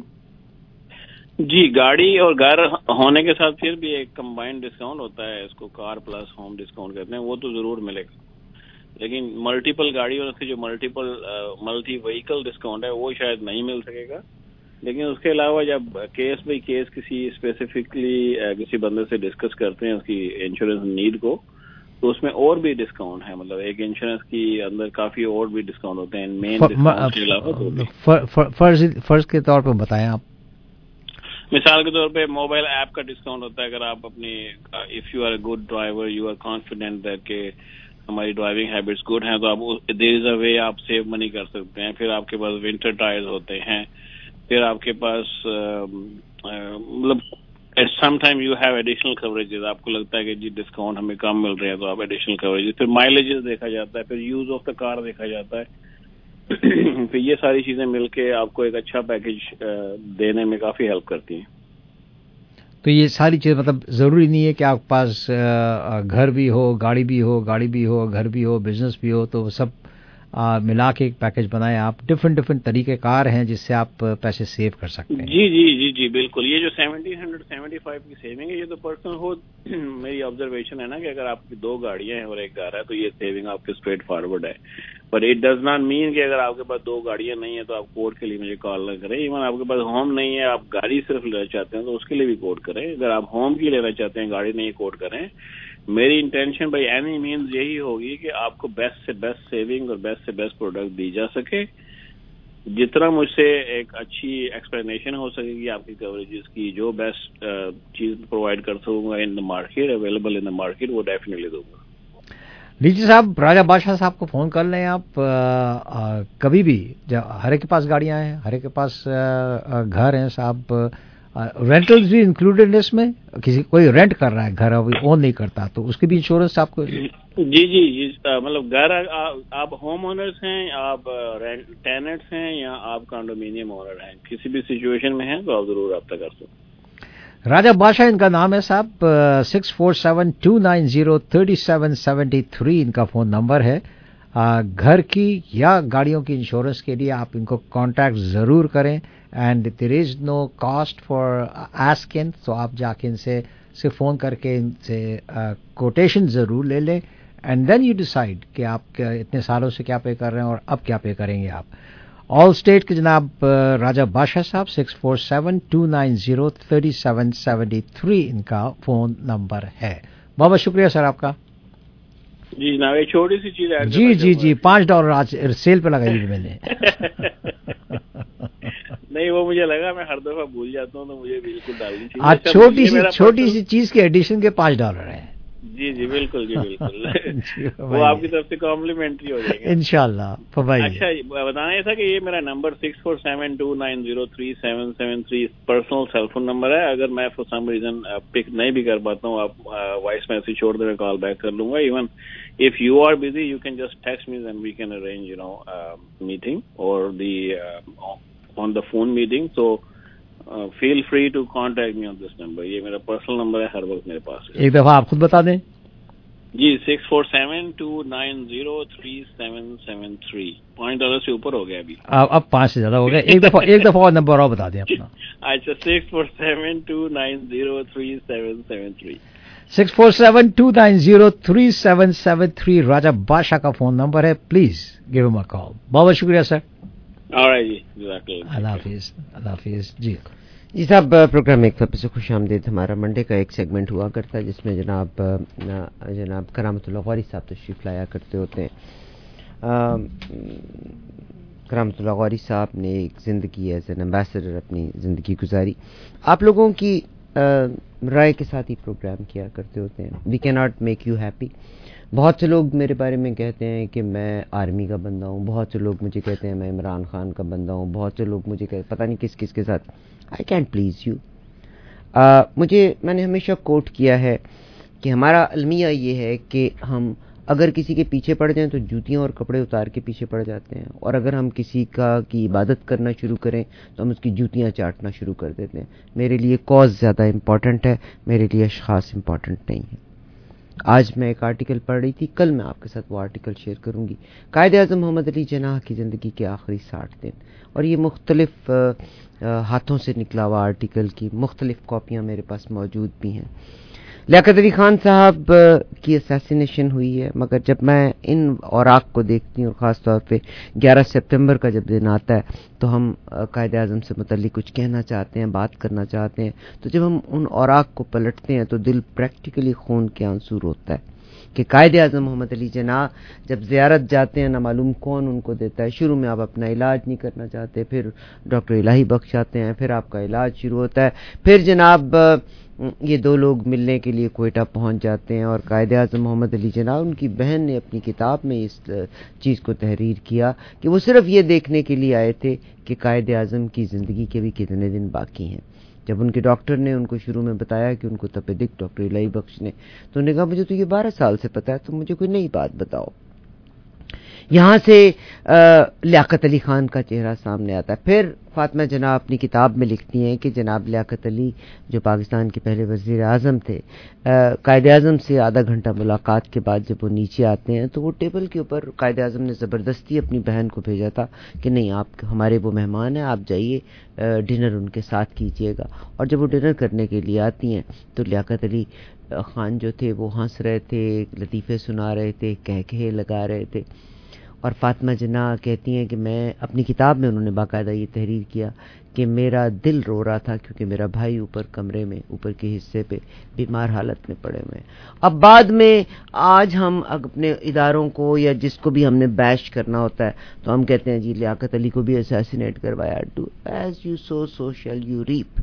جی, گاڑی اور گھر ہونے کے ساتھ پھر بھی ایک کمبائنڈ ڈسکاؤنٹ ہوتا ہے, اس کو کار پلس ہوم ڈسکاؤنٹ کہتے ہیں, وہ تو ضرور ملے گا. لیکن ملٹیپل گاڑیوں سے جو ملٹی وہیکل ڈسکاؤنٹ ہے وہ شاید نہیں مل سکے گا. لیکن اس کے علاوہ جب کیس بائی کیس کسی اسپیسیفکلی کسی بندے سے ڈسکس کرتے ہیں اس کی انشورنس نیڈ کو, تو اس میں اور بھی ڈسکاؤنٹ ہے. مطلب ایک انشورنس کی اندر کافی اور بھی ڈسکاؤنٹ ہوتے ہیں مین ڈسکاؤنٹ کے علاوہ. فرض کے طور پہ بتائیں آپ. مثال کے طور پہ موبائل ایپ کا ڈسکاؤنٹ ہوتا ہے. اگر آپ اپنی if you are a good driver, you are confident that کہ ہماری ڈرائیونگ ہیبٹس گڈ ہیں, تو آپ دیر از اے وے آپ سیو منی کر سکتے ہیں. پھر آپ کے پاس ونٹر ٹائرز ہوتے ہیں, پھر آپ کے پاس مطلب some time you have additional coverages. آپ کو لگتا ہے کہ جی ڈسکاؤنٹ ہمیں کم مل رہے ہیں تو آپ ایڈیشنل کوریجز, پھر مائلیجز دیکھا جاتا ہے, پھر یوز آف دا کار دیکھا جاتا ہے. پھر یہ ساری چیزیں مل کے آپ کو ایک اچھا پیکج دینے میں کافی ہیلپ کرتی ہیں. تو یہ ساری چیز مطلب ضروری نہیں ہے کہ آپ کے پاس گھر بھی ہو, گاڑی بھی ہو, گھر بھی ہو, بزنس بھی ہو, تو وہ سب ملا کے ایک پیکج بنائیں آپ. ڈفرینٹ طریقے کار ہیں جس سے آپ پیسے سیو کر سکتے ہیں. جی بالکل. یہ جو 1775 کی سیونگ ہے یہ تو پرسنل ہو میری آبزرویشن ہے نا, کہ اگر آپ کی 2 گاڑیاں ہیں اور ایک گھر ہے تو یہ سیونگ آپ کی اسٹریٹ فارورڈ ہے. But it does not mean کہ اگر آپ کے پاس 2 گاڑیاں نہیں ہیں تو آپ کوڈ کے لیے مجھے کال نہ کریں. ایون آپ کے پاس ہوم نہیں ہے, آپ گاڑی صرف لینا چاہتے ہیں تو اس کے لیے بھی کوڈ کریں. اگر آپ ہوم کی لینا چاہتے ہیں, گاڑی نہیں, کوڈ کریں. میری انٹینشن بائی اینی مینز یہی ہوگی کہ آپ کو بیسٹ سے بیسٹ سیونگ اور بیسٹ سے بیسٹ پروڈکٹ دی جا سکے. जितना मुझसे एक अच्छी एक्सप्लेनेशन हो सकेगी आपकी कवरेजेस की, जो बेस्ट चीज प्रोवाइड कर सकूंगा in the market, available in the market, वो डेफिनेटली दूंगा। डीजी साहब, राजा बादशाह साहब को फोन कर लें आप कभी भी, हर एक के पास गाड़ियां हैं, हर एक के पास घर हैं साहब, रेंटल्स भी इंक्लूडेड इसमें, किसी कोई रेंट कर रहा है घर अभी ओन नहीं करता तो उसकी भी इंश्योरेंस आपको? जी मतलब घर आप होम ओनर्स हैं, आप टेनेंट्स हैं, या आप कंडोमिनियम ओनर हैं, किसी भी सिचुएशन में हैं तो आप जरूर रब्ता कर सकते हैं। राजा बादशाह इनका नाम है साहब, 6472903773 इनका फोन नंबर है। घर की या गाड़ियों की इंश्योरेंस के लिए आप इनको कांटेक्ट जरूर करें, and there is no cost for asking, तो आप जाके इनसे फोन करके इनसे कोटेशन जरूर ले लें, एंड देन यू डिसाइड कि आप इतने सालों से क्या पे कर रहे हैं और अब क्या पे करेंगे आप। ऑल स्टेट के जनाब राजा बादशाह साहब, 6472903773 इनका फोन नंबर है। बहुत शुक्रिया सर आपका। जी जनाब, एक छोटी सी चीज ऐड जी $5 आज सेल पे लगाई थी मैंने। नहीं, वो मुझे लगा मैं हर दफा भूल जाता हूँ, तो मुझे बिल्कुल डालनी चाहिए। आज छोटी सी चीज के एडिशन के $5 है। जी बिल्कुल वो आपकी तरफ से कॉम्प्लीमेंट्री हो जाएगा इंशाल्लाह। अच्छा, बताना ये था कि ये मेरा number 6472903773 personal cell phone number है। अगर मैं फॉर सम रीजन पिक नहीं भी कर पाता हूँ, आप वॉइस मैसेज छोड़ दे, मैं कॉल बैक कर लूंगा। Even if you are busy, you can just text me, and we can arrange meeting or the on the phone meeting. So feel free to contact me on this number. ये मेरा personal number है, हर वक्त मेरे पास है। एक दफा आप खुद बता दें। जी 6472903773 $5 से ऊपर हो गया अभी। अब 5 से ज्यादा हो गया। एक दफा और नंबर और बता दें अपना। अच्छा 6472903773 6472903773 राजा बादशाह का फोन नंबर है। Please give him a call. बहुत शुक्रिया सर। जी अल्लाह हाफिज। जी साहब, प्रोग्राम में एक फिर से खुश आमदीद। हमारा मंडे का एक सेगमेंट हुआ करता है जिसमें जनाब करामतुल्लाह गौरी साहब तशरीफ लाया करते होते हैं। करामतुल्लाह गौरी साहब ने एक ज़िंदगी एज एन एम्बेसडर अपनी ज़िंदगी गुजारी। आप लोगों की राय के साथ ही प्रोग्राम किया करते होते हैं। We can not make you happy. बहुत से लोग मेरे बारे में कहते हैं कि मैं आर्मी का बंदा हूँ, बहुत से लोग मुझे कहते हैं मैं इमरान खान का बंदा हूँ, बहुत से लोग मुझे कहते पता नहीं किस किस के साथ। I can't please you. मैंने हमेशा कोट किया है कि हमारा अलमिया ये है कि हम अगर किसी के पीछे पड़ जाएं तो जूतियां और कपड़े उतार के पीछे पड़ जाते हैं, और अगर हम किसी की इबादत करना शुरू करें तो हम उसकी जूतियां चाटना शुरू कर देते हैं। मेरे लिए कॉज ज़्यादा इम्पॉर्टेंट है, मेरे लिए अशख़ास इम्पॉर्टेंट नहीं है। आज मैं एक आर्टिकल पढ़ रही थी, कल मैं आपके साथ वो आर्टिकल शेयर करूंगी। कायद-ए-आज़म मोहम्मद अली जिन्नाह की ज़िंदगी के आखिरी 60 दिन, और ये मुख्तलिफ हाथों से निकला हुआ आर्टिकल की मुख्तलिफ कॉपियाँ मेरे पास मौजूद भी हैं। लियाकत अली खान साहब की असैसिनेशन हुई है, मगर जब मैं इन औराक को देखती हूँ, और ख़ास तौर पे 11 सितंबर का जब दिन आता है तो हम कायद-ए-आज़म से मुतल्लिक़ कुछ कहना चाहते हैं, बात करना चाहते हैं, तो जब हम उन औराक को पलटते हैं तो दिल प्रैक्टिकली खून के आंसू रोता है कि कायद-ए-आज़म मोहम्मद अली जिन्नाह जब ज़ियारत जाते हैं ना मालूम कौन उनको देता है। शुरू में आप अपना इलाज नहीं करना चाहते, फिर डॉक्टर इलाही बख्श आते हैं, फिर आपका इलाज शुरू होता है, फिर जनाब ये दो लोग मिलने के लिए कोयटा पहुंच जाते हैं, और कायद-ए-आज़म मोहम्मद अली जिन्नाह, उनकी बहन ने अपनी किताब में इस चीज़ को तहरीर किया कि वो सिर्फ ये देखने के लिए आए थे कि कायद-ए-आज़म की ज़िंदगी के भी कितने दिन बाकी हैं। जब उनके डॉक्टर ने उनको शुरू में बताया कि उनको तपेदिक, डॉक्टर इलाही बख्श ने, तो उन्होंने कहा मुझे तो ये 12 साल से पता है, तो मुझे कोई नई बात बताओ। यहाँ से लियाकत अली खान का चेहरा सामने आता है। फिर फातिमा जनाब अपनी किताब में लिखती हैं कि जनाब लियाकत अली जो पाकिस्तान के पहले वज़ीर आज़म थे, कायद-ए-आज़म से आधा घंटा मुलाकात के बाद जब वो नीचे आते हैं तो वो टेबल के ऊपर कायद-ए-आज़म ने ज़बरदस्ती अपनी बहन को भेजा था कि नहीं, आप हमारे वो मेहमान हैं, आप जाइए डिनर उनके साथ कीजिएगा। और जब वो डिनर करने के लिए आती हैं तो लियाकत अली खान जो थे वो हंस रहे थे, लतीफ़े सुना रहे थे, कहकहे लगा रहे थे, اور فاطمہ جناح کہتی ہیں کہ میں اپنی کتاب میں انہوں نے باقاعدہ یہ تحریر کیا کہ میرا دل رو رہا تھا کیونکہ میرا بھائی اوپر کمرے میں اوپر کے حصے پہ بیمار حالت میں پڑے ہوئے ہیں. اب بعد میں آج ہم اپنے اداروں کو یا جس کو بھی ہم نے بیش کرنا ہوتا ہے تو ہم کہتے ہیں جی لیاقت علی کو بھی اسیسینیٹ کروایا. Do as you sow so shall you reap.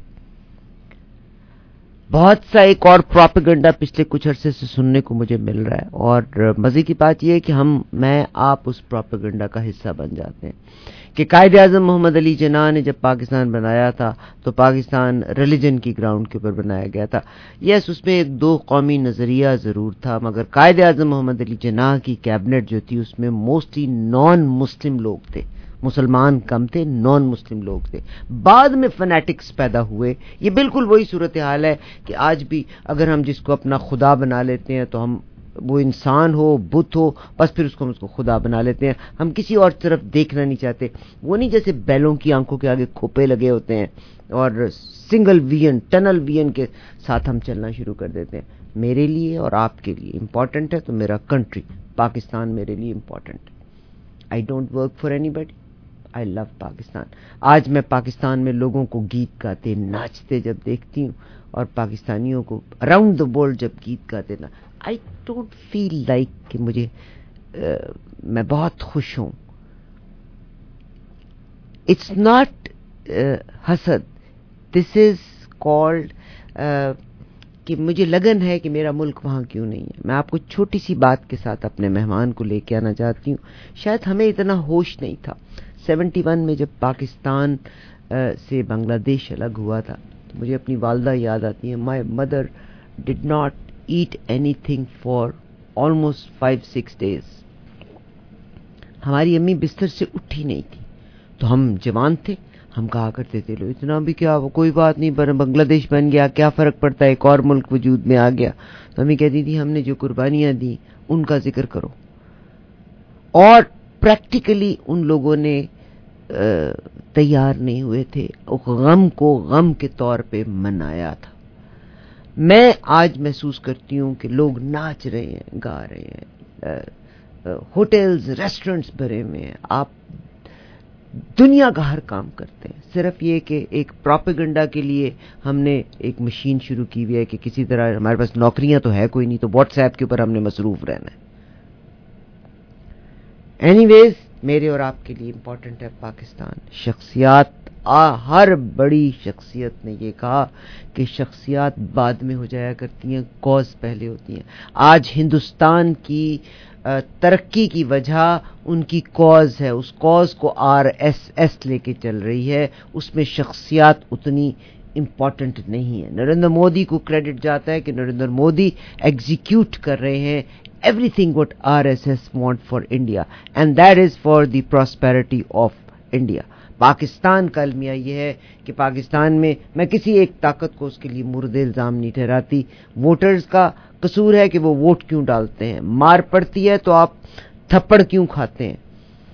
بہت سا ایک اور پروپیگنڈا پچھلے کچھ عرصے سے سننے کو مجھے مل رہا ہے اور مزے کی بات یہ ہے کہ میں آپ اس پروپیگنڈا کا حصہ بن جاتے ہیں کہ قائد اعظم محمد علی جناح نے جب پاکستان بنایا تھا تو پاکستان ریلیجن کی گراؤنڈ کے اوپر بنایا گیا تھا. یس اس میں ایک دو قومی نظریہ ضرور تھا مگر قائد اعظم محمد علی جناح کی کیبنٹ جو تھی اس میں موسٹلی نان مسلم لوگ تھے. مسلمان کم تھے, نان مسلم لوگ تھے. بعد میں فنیٹکس پیدا ہوئے. یہ بالکل وہی صورتحال ہے کہ آج بھی اگر ہم جس کو اپنا خدا بنا لیتے ہیں تو ہم وہ انسان ہو بت ہو بس پھر اس کو خدا بنا لیتے ہیں. ہم کسی اور طرف دیکھنا نہیں چاہتے. وہ نہیں جیسے بیلوں کی آنکھوں کے آگے کھوپے لگے ہوتے ہیں اور سنگل ویژن ٹنل ویژن کے ساتھ ہم چلنا شروع کر دیتے ہیں. میرے لیے اور آپ کے لیے امپورٹنٹ ہے تو میرا کنٹری پاکستان میرے لیے important. I don't work for anybody. I love Pakistan. آج میں پاکستان میں لوگوں کو گیت گاتے ناچتے جب دیکھتی ہوں اور پاکستانیوں کو اراؤنڈ دا ورلڈ جب گیت گاتے نا آئی ڈونٹ فیل لائک کہ مجھے میں بہت خوش ہوں. اٹس ناٹ حسد. دس از کالڈ کہ مجھے لگن ہے کہ میرا ملک وہاں کیوں نہیں ہے. میں آپ کو چھوٹی سی بات کے ساتھ اپنے مہمان کو لے کے آنا چاہتی ہوں. شاید ہمیں اتنا ہوش نہیں تھا. 71 میں جب پاکستان سے بنگلہ دیش الگ ہوا تھا تو مجھے اپنی والدہ یاد آتی ہیں. My mother did not eat anything for almost 5-6 days. ہماری امی بستر سے اٹھی نہیں تھی. تو ہم جوان تھے, ہم کہا کرتے تھے لو اتنا بھی کیا, کوئی بات نہیں, بنگلہ دیش بن گیا کیا فرق پڑتا ہے, ایک اور ملک وجود میں آ گیا. تو امی کہتی تھی ہم نے جو قربانیاں دی ان کا ذکر کرو. اور پریکٹیکلی ان لوگوں نے تیار نہیں ہوئے تھے, غم کو غم کے طور پہ منایا تھا. میں آج محسوس کرتی ہوں کہ لوگ ناچ رہے ہیں, گا رہے ہیں, ہوٹلز ریسٹورنٹس بھرے ہوئے ہیں. آپ دنیا کا ہر کام کرتے ہیں. صرف یہ کہ ایک پروپیگنڈا کے لیے ہم نے ایک مشین شروع کی ہوئی ہے کہ کسی طرح ہمارے پاس نوکریاں تو ہے کوئی نہیں تو واٹس ایپ کے اوپر ہم نے مصروف رہنا ہے. اینی ویز میرے اور آپ کے لیے امپورٹنٹ ہے پاکستان. شخصیات, ہر بڑی شخصیت نے یہ کہا کہ شخصیات بعد میں ہو جایا کرتی ہیں, کاز پہلے ہوتی ہیں. آج ہندوستان کی ترقی کی وجہ ان کی کاز ہے. اس کاز کو RSS لے کے چل رہی ہے. اس میں شخصیات اتنی امپورٹنٹ نہیں ہے. نریندر مودی کو کریڈٹ جاتا ہے کہ نریندر مودی ایگزیکیوٹ کر رہے ہیں everything what RSS want for India and that is for the prosperity of India. Pakistan کا المیہ یہ ہے کہ پاکستان میں کسی ایک طاقت کو اس کے لیے مورد الزام نہیں ٹھہراتی. ووٹرز کا قصور ہے کہ وہ ووٹ کیوں ڈالتے ہیں. مار پڑتی ہے تو آپ تھپڑ کیوں کھاتے ہیں.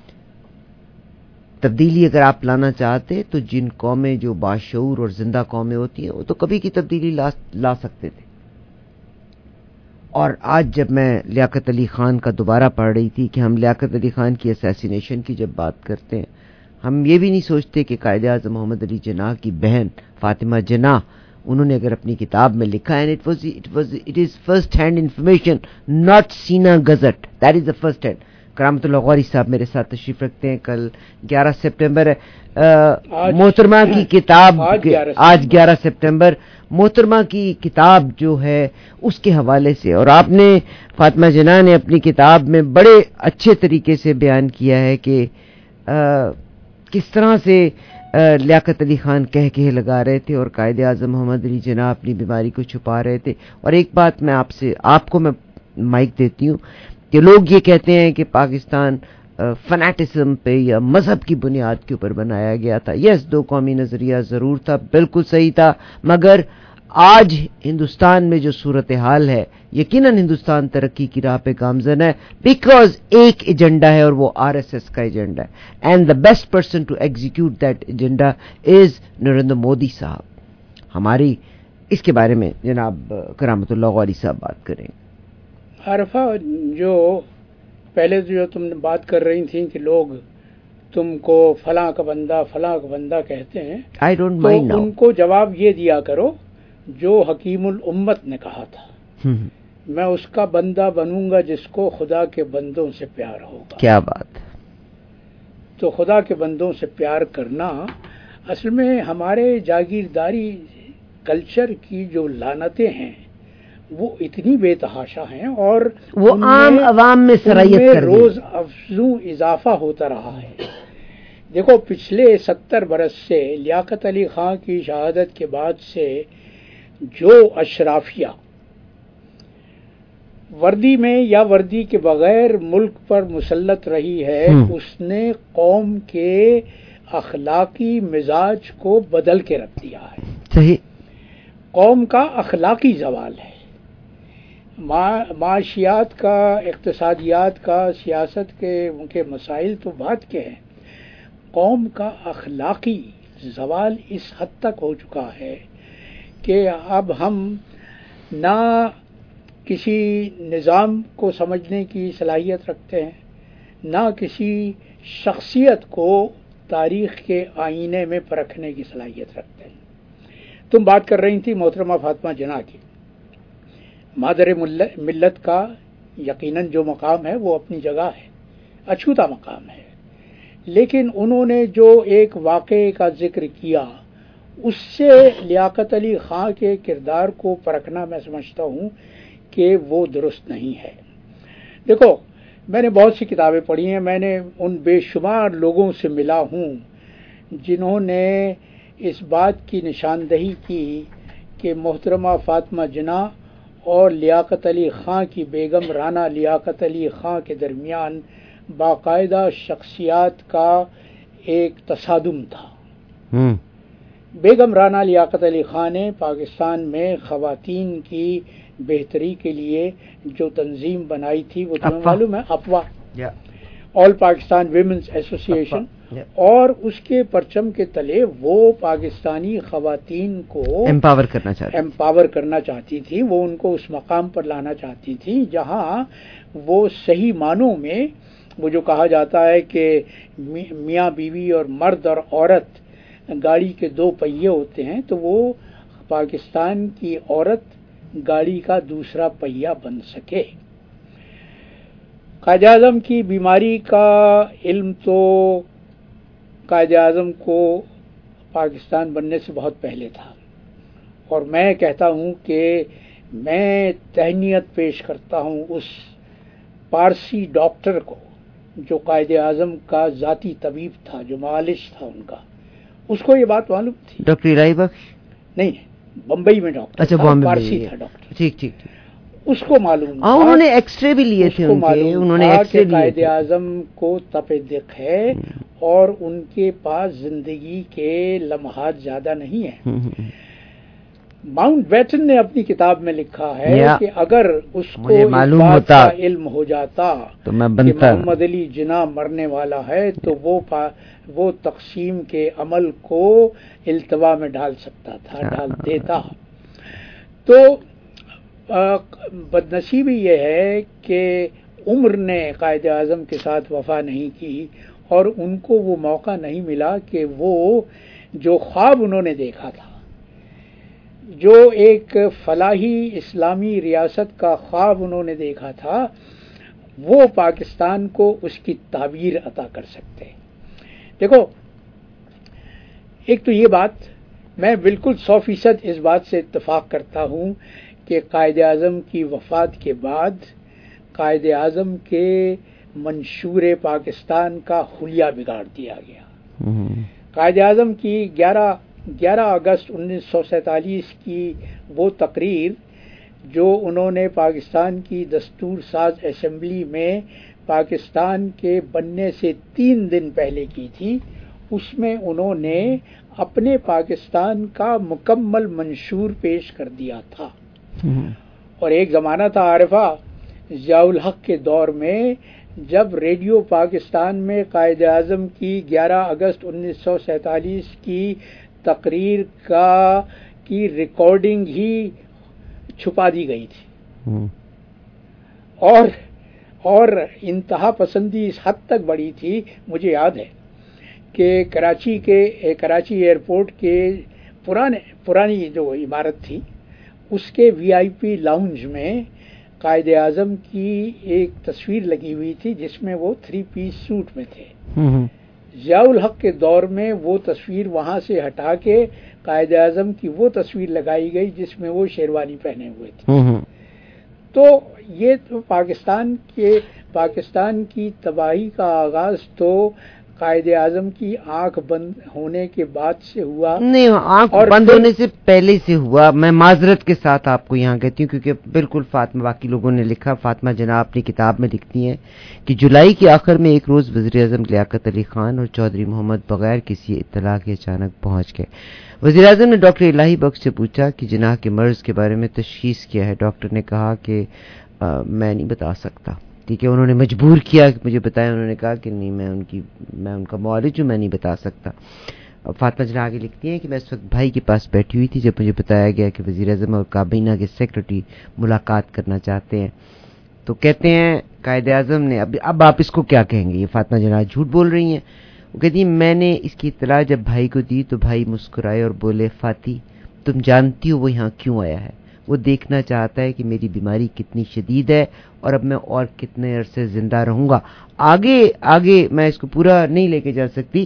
تبدیلی اگر آپ لانا چاہتے تو جن قومیں جو باشعور اور زندہ قومیں ہوتی ہیں وہ تو کبھی کی تبدیلی لا سکتے تھے. اور آج جب میں لیاقت علی خان کا دوبارہ پڑھ رہی تھی کہ ہم لیاقت علی خان کی اسیسینیشن کی جب بات کرتے ہیں ہم یہ بھی نہیں سوچتے کہ قائد اعظم محمد علی جناح کی بہن فاطمہ جناح انہوں نے اگر اپنی کتاب میں لکھا ہے it is first hand information not Sina Gazette. that is the first hand. کرامت اللہ غوری صاحب میرے ساتھ تشریف رکھتے ہیں. کل 11 سپٹمبر ہے. محترمہ کی کتاب آج 11 سپٹمبر محترمہ کی کتاب جو ہے اس کے حوالے سے, اور آپ نے فاطمہ جناح نے اپنی کتاب میں بڑے اچھے طریقے سے بیان کیا ہے کہ کس طرح سے لیاقت علی خان کہہ لگا رہے تھے اور قائد اعظم محمد علی جناح اپنی بیماری کو چھپا رہے تھے. اور ایک بات میں آپ کو میں مائک دیتی ہوں کہ لوگ یہ کہتے ہیں کہ پاکستان فنیٹزم پہ یا مذہب کی بنیاد کے اوپر بنایا گیا تھا. یس, دو قومی نظریہ ضرور تھا, بالکل صحیح تھا, مگر آج ہندوستان میں جو صورتحال ہے یقیناً ہندوستان ترقی کی راہ پہ گامزن ہے بیکاز ایک ایجنڈا ہے اور وہ RSS کا ایجنڈا ہے. And the best person to execute that agenda is Narendra Modi صاحب. ہماری اس کے بارے میں جناب کرامت اللہ غوری صاحب بات کریں. عرفہ جو پہلے جو تم بات کر رہی تھیں کہ لوگ تم کو فلاں کا بندہ کہتے ہیں، I don't تو mind now. ان کو جواب یہ دیا کرو جو حکیم الامت نے کہا تھا، میں اس کا بندہ بنوں گا جس کو خدا کے بندوں سے پیار ہوگا. کیا بات. تو خدا کے بندوں سے پیار کرنا اصل میں ہمارے جاگیرداری کلچر کی جو لعنتیں ہیں وہ اتنی بے تحاشا ہیں، اور وہ عام عوام میں سرایت کر گئی. روز افزوں اضافہ ہوتا رہا ہے. دیکھو پچھلے 70 برس سے لیاقت علی خان کی شہادت کے بعد سے جو اشرافیہ وردی میں یا وردی کے بغیر ملک پر مسلط رہی ہے، اس نے قوم کے اخلاقی مزاج کو بدل کے رکھ دیا ہے. صحیح. قوم کا اخلاقی زوال ہے. معاشیات کا، اقتصادیات کا، سیاست کے مسائل تو بات کے ہیں، قوم کا اخلاقی زوال اس حد تک ہو چکا ہے کہ اب ہم نہ کسی نظام کو سمجھنے کی صلاحیت رکھتے ہیں، نہ کسی شخصیت کو تاریخ کے آئینے میں پرکھنے کی صلاحیت رکھتے ہیں. تم بات کر رہی تھی محترمہ فاطمہ جناح کی. مادر ملت کا یقیناً جو مقام ہے وہ اپنی جگہ ہے، اچھوتا مقام ہے، لیکن انہوں نے جو ایک واقعے کا ذکر کیا اس سے لیاقت علی خان کے کردار کو پرکھنا میں سمجھتا ہوں کہ وہ درست نہیں ہے. دیکھو میں نے بہت سی کتابیں پڑھی ہیں، میں نے ان بے شمار لوگوں سے ملا ہوں جنہوں نے اس بات کی نشاندہی کی کہ محترمہ فاطمہ جناح اور لیاقت علی خان کی بیگم رانا لیاقت علی خان کے درمیان باقاعدہ شخصیات کا ایک تصادم تھا. بیگم رانا لیاقت علی خان نے پاکستان میں خواتین کی بہتری کے لیے جو تنظیم بنائی تھی وہ تمہیں معلوم ہے، افوا، آل پاکستان ویمنز ایسوسی ایشن، اور اس کے پرچم کے تلے وہ پاکستانی خواتین کو امپاور کرنا چاہتی تھی. وہ ان کو اس مقام پر لانا چاہتی تھی جہاں وہ صحیح معنوں میں وہ جو کہا جاتا ہے کہ میاں بیوی اور مرد اور عورت گاڑی کے دو پہیے ہوتے ہیں، تو وہ پاکستان کی عورت گاڑی کا دوسرا پہیہ بن سکے. قائد اعظم کی بیماری کا علم تو قائد اعظم کو پاکستان بننے سے بہت پہلے تھا، اور میں کہتا ہوں کہ میں تہنیت پیش کرتا ہوں اس پارسی ڈاکٹر کو جو قائد اعظم کا ذاتی طبیب تھا، جو معالج تھا ان کا. اس کو یہ بات معلوم تھی. ڈاکٹر رائی بخش نہیں، بمبئی میں ڈاکٹر. اچھا، پارسی تھا ڈاکٹر. ٹھیک ٹھیک. اس کو معلوم تھا، انہوں نے ایکس رے بھی لیے تھے، انہوں نے ایکس رے لیے. قائد اعظم کو تپ دق ہے اور ان کے پاس زندگی کے لمحات زیادہ نہیں ہیں. ماؤنٹ بیٹن نے اپنی کتاب میں لکھا ہے کہ اگر اس کو اس بات کا علم ہو جاتا تو میں کہ محمد علی جناح مرنے والا ہے تو وہ تقسیم کے عمل کو التوا میں ڈال سکتا تھا، ڈال دیتا. تو بدنصیبی یہ ہے کہ عمر نے قائد اعظم کے ساتھ وفا نہیں کی، اور ان کو وہ موقع نہیں ملا کہ وہ جو خواب انہوں نے دیکھا تھا، جو ایک فلاحی اسلامی ریاست کا خواب انہوں نے دیکھا تھا، وہ پاکستان کو اس کی تعبیر عطا کر سکتے. دیکھو ایک تو یہ بات میں بالکل 100% اس بات سے اتفاق کرتا ہوں کہ قائد اعظم کی وفات کے بعد قائد اعظم کے منشور پاکستان کا حلیہ بگاڑ دیا گیا. قائد اعظم کی 11 اگست 1947 کی وہ تقریر جو انہوں نے پاکستان کی دستور ساز اسمبلی میں پاکستان کے بننے سے 3 دن پہلے کی تھی، اس میں انہوں نے اپنے پاکستان کا مکمل منشور پیش کر دیا تھا. اور ایک زمانہ تھا عارفہ ضیاء الحق کے دور میں جب ریڈیو پاکستان میں قائد اعظم کی 11 اگست 1947 کی تقریر کی ریکارڈنگ ہی چھپا دی گئی تھی، اور انتہا پسندی اس حد تک بڑی تھی. مجھے یاد ہے کہ کراچی ایئرپورٹ کے پرانی جو عمارت تھی اس کے VIP لاؤنج میں قائد اعظم کی ایک تصویر لگی ہوئی تھی جس میں وہ 3 پیس سوٹ میں تھے. ضیاء الحق کے دور میں وہ تصویر وہاں سے ہٹا کے قائد اعظم کی وہ تصویر لگائی گئی جس میں وہ شیروانی پہنے ہوئے تھے. تو یہ تو پاکستان کی تباہی کا آغاز تو قائد اعظم کی آنکھ بند ہونے کے بعد سے ہوا. نہیں، آنکھ بند ہونے سے پہلے سے ہوا. میں معذرت کے ساتھ آپ کو یہاں کہتی ہوں کیونکہ بالکل فاطمہ، باقی لوگوں نے لکھا، فاطمہ جناب اپنی کتاب میں لکھتی ہیں کہ جولائی کے آخر میں ایک روز وزیر اعظم لیاقت علی خان اور چودھری محمد بغیر کسی اطلاع کے اچانک پہنچ گئے. وزیر اعظم نے ڈاکٹر الہی بخش سے پوچھا کہ جناح کے مرض کے بارے میں تشخیص کیا ہے. ڈاکٹر نے کہا کہ میں نہیں بتا سکتا. ٹھیک ہے، انہوں نے مجبور کیا کہ مجھے بتائیں. انہوں نے کہا کہ نہیں، میں ان کا معالج ہوں، میں نہیں بتا سکتا. فاطمہ جناح آگے لکھتی ہیں کہ میں اس وقت بھائی کے پاس بیٹھی ہوئی تھی جب مجھے بتایا گیا کہ وزیر اعظم اور کابینہ کے سیکرٹری ملاقات کرنا چاہتے ہیں. تو کہتے ہیں قائد اعظم نے اب آپ اس کو کیا کہیں گے؟ یہ فاطمہ جناح جھوٹ بول رہی ہیں. وہ کہتی ہیں میں نے اس کی اطلاع جب بھائی کو دی تو بھائی مسکرائے اور بولے فاطی تم جانتی ہو وہ یہاں کیوں آیا ہے؟ وہ دیکھنا چاہتا ہے کہ میری بیماری کتنی شدید ہے اور اب میں اور کتنے عرصے زندہ رہوں گا. آگے میں اس کو پورا نہیں لے کے جا سکتی.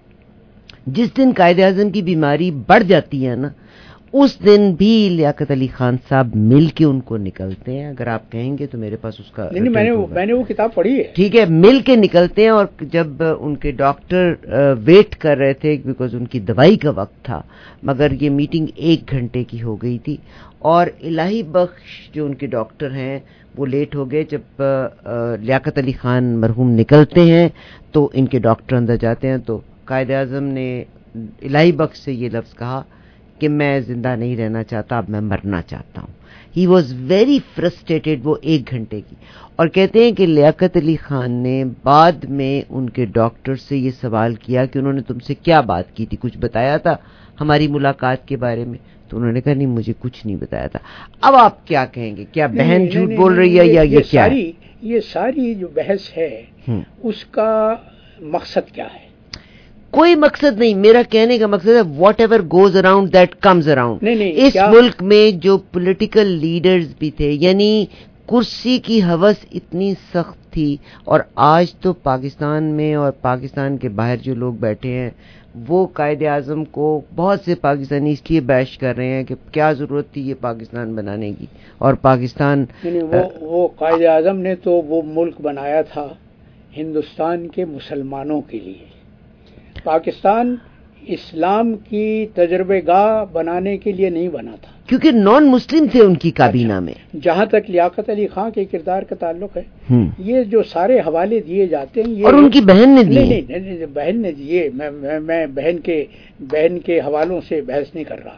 جس دن قائد اعظم کی بیماری بڑھ جاتی ہے نا اس دن بھی لیاقت علی خان صاحب مل کے ان کو نکلتے ہیں. اگر آپ کہیں گے تو میرے پاس اس کا میں نے وہ کتاب پڑھی ہے. ٹھیک ہے، مل کے نکلتے ہیں. اور جب ان کے ڈاکٹر ویٹ کر رہے تھے بیکاز ان کی دوائی کا وقت تھا، مگر یہ میٹنگ 1 گھنٹے کی ہو گئی تھی اور الہی بخش جو ان کے ڈاکٹر ہیں وہ لیٹ ہو گئے. جب لیاقت علی خان مرحوم نکلتے ہیں تو ان کے ڈاکٹر اندر جاتے ہیں تو قائد اعظم نے الہی بخش سے یہ لفظ کہا کہ میں زندہ نہیں رہنا چاہتا، اب میں مرنا چاہتا ہوں. ہی واز ویری فرسٹریٹڈ وہ 1 گھنٹے کی. اور کہتے ہیں کہ لیاقت علی خان نے بعد میں ان کے ڈاکٹر سے یہ سوال کیا کہ انہوں نے تم سے کیا بات کی تھی، کچھ بتایا تھا ہماری ملاقات کے بارے میں؟ تو انہوں نے کہا نہیں، مجھے کچھ نہیں بتایا تھا. اب آپ کیا کہیں گے؟ کیا بہن جھوٹ بول رہی ہے یا یہ کیا ہے؟ یہ ساری جو بحث ہے اس کا مقصد کیا ہے؟ کوئی مقصد نہیں. میرا کہنے کا مقصد ہے whatever goes around that comes around. اس ملک میں جو پولیٹیکل لیڈرز بھی تھے، یعنی کرسی کی ہوس اتنی سخت تھی. اور آج تو پاکستان میں اور پاکستان کے باہر جو لوگ بیٹھے ہیں وہ قائد اعظم کو بہت سے پاکستانی اس لیے بیش کر رہے ہیں کہ کیا ضرورت تھی یہ پاکستان بنانے کی. اور پاکستان وہ قائد اعظم نے تو وہ ملک بنایا تھا ہندوستان کے مسلمانوں کے لیے. پاکستان اسلام کی تجربے گاہ بنانے کے لیے نہیں بنا تھا کیونکہ نان مسلم تھے ان کی کابینہ میں. جہاں تک لیاقت علی خان کے کردار کا تعلق ہے، یہ جو سارے حوالے دیے جاتے ہیں یہ اور ان کی بہن نے دیے. نہیں، بہن نے دیے. میں بہن کے حوالوں سے بحث نہیں کر رہا.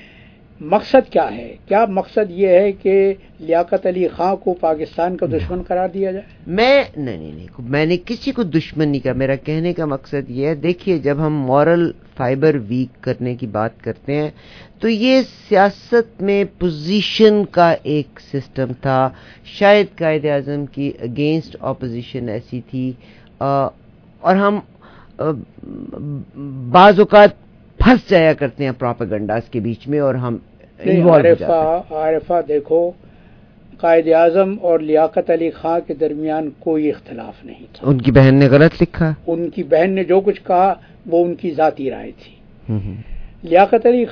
مقصد کیا ہے؟ کیا مقصد یہ ہے کہ لیاقت علی خان کو پاکستان کا دشمن قرار دیا جائے؟ میں نے کسی کو دشمن نہیں کہا. میرا کہنے کا مقصد یہ ہے، دیکھیے جب ہم مورل فائبر ویک کرنے کی بات کرتے ہیں تو یہ سیاست میں پوزیشن کا ایک سسٹم تھا. شاید قائد اعظم کی اگینسٹ اپوزیشن ایسی تھی اور ہم بعض اوقات پھنس جایا کرتے ہیں پروپیگنڈاز کے بیچ میں اور ہم عارفہ دیکھو، قائد اعظم اور لیاقت علی خان کے درمیان کوئی اختلاف نہیں تھا. ان کی بہن نے غلط لکھا. ان کی بہن نے جو کچھ کہا وہ ان کی ذاتی رائے تھی. لیاقت علی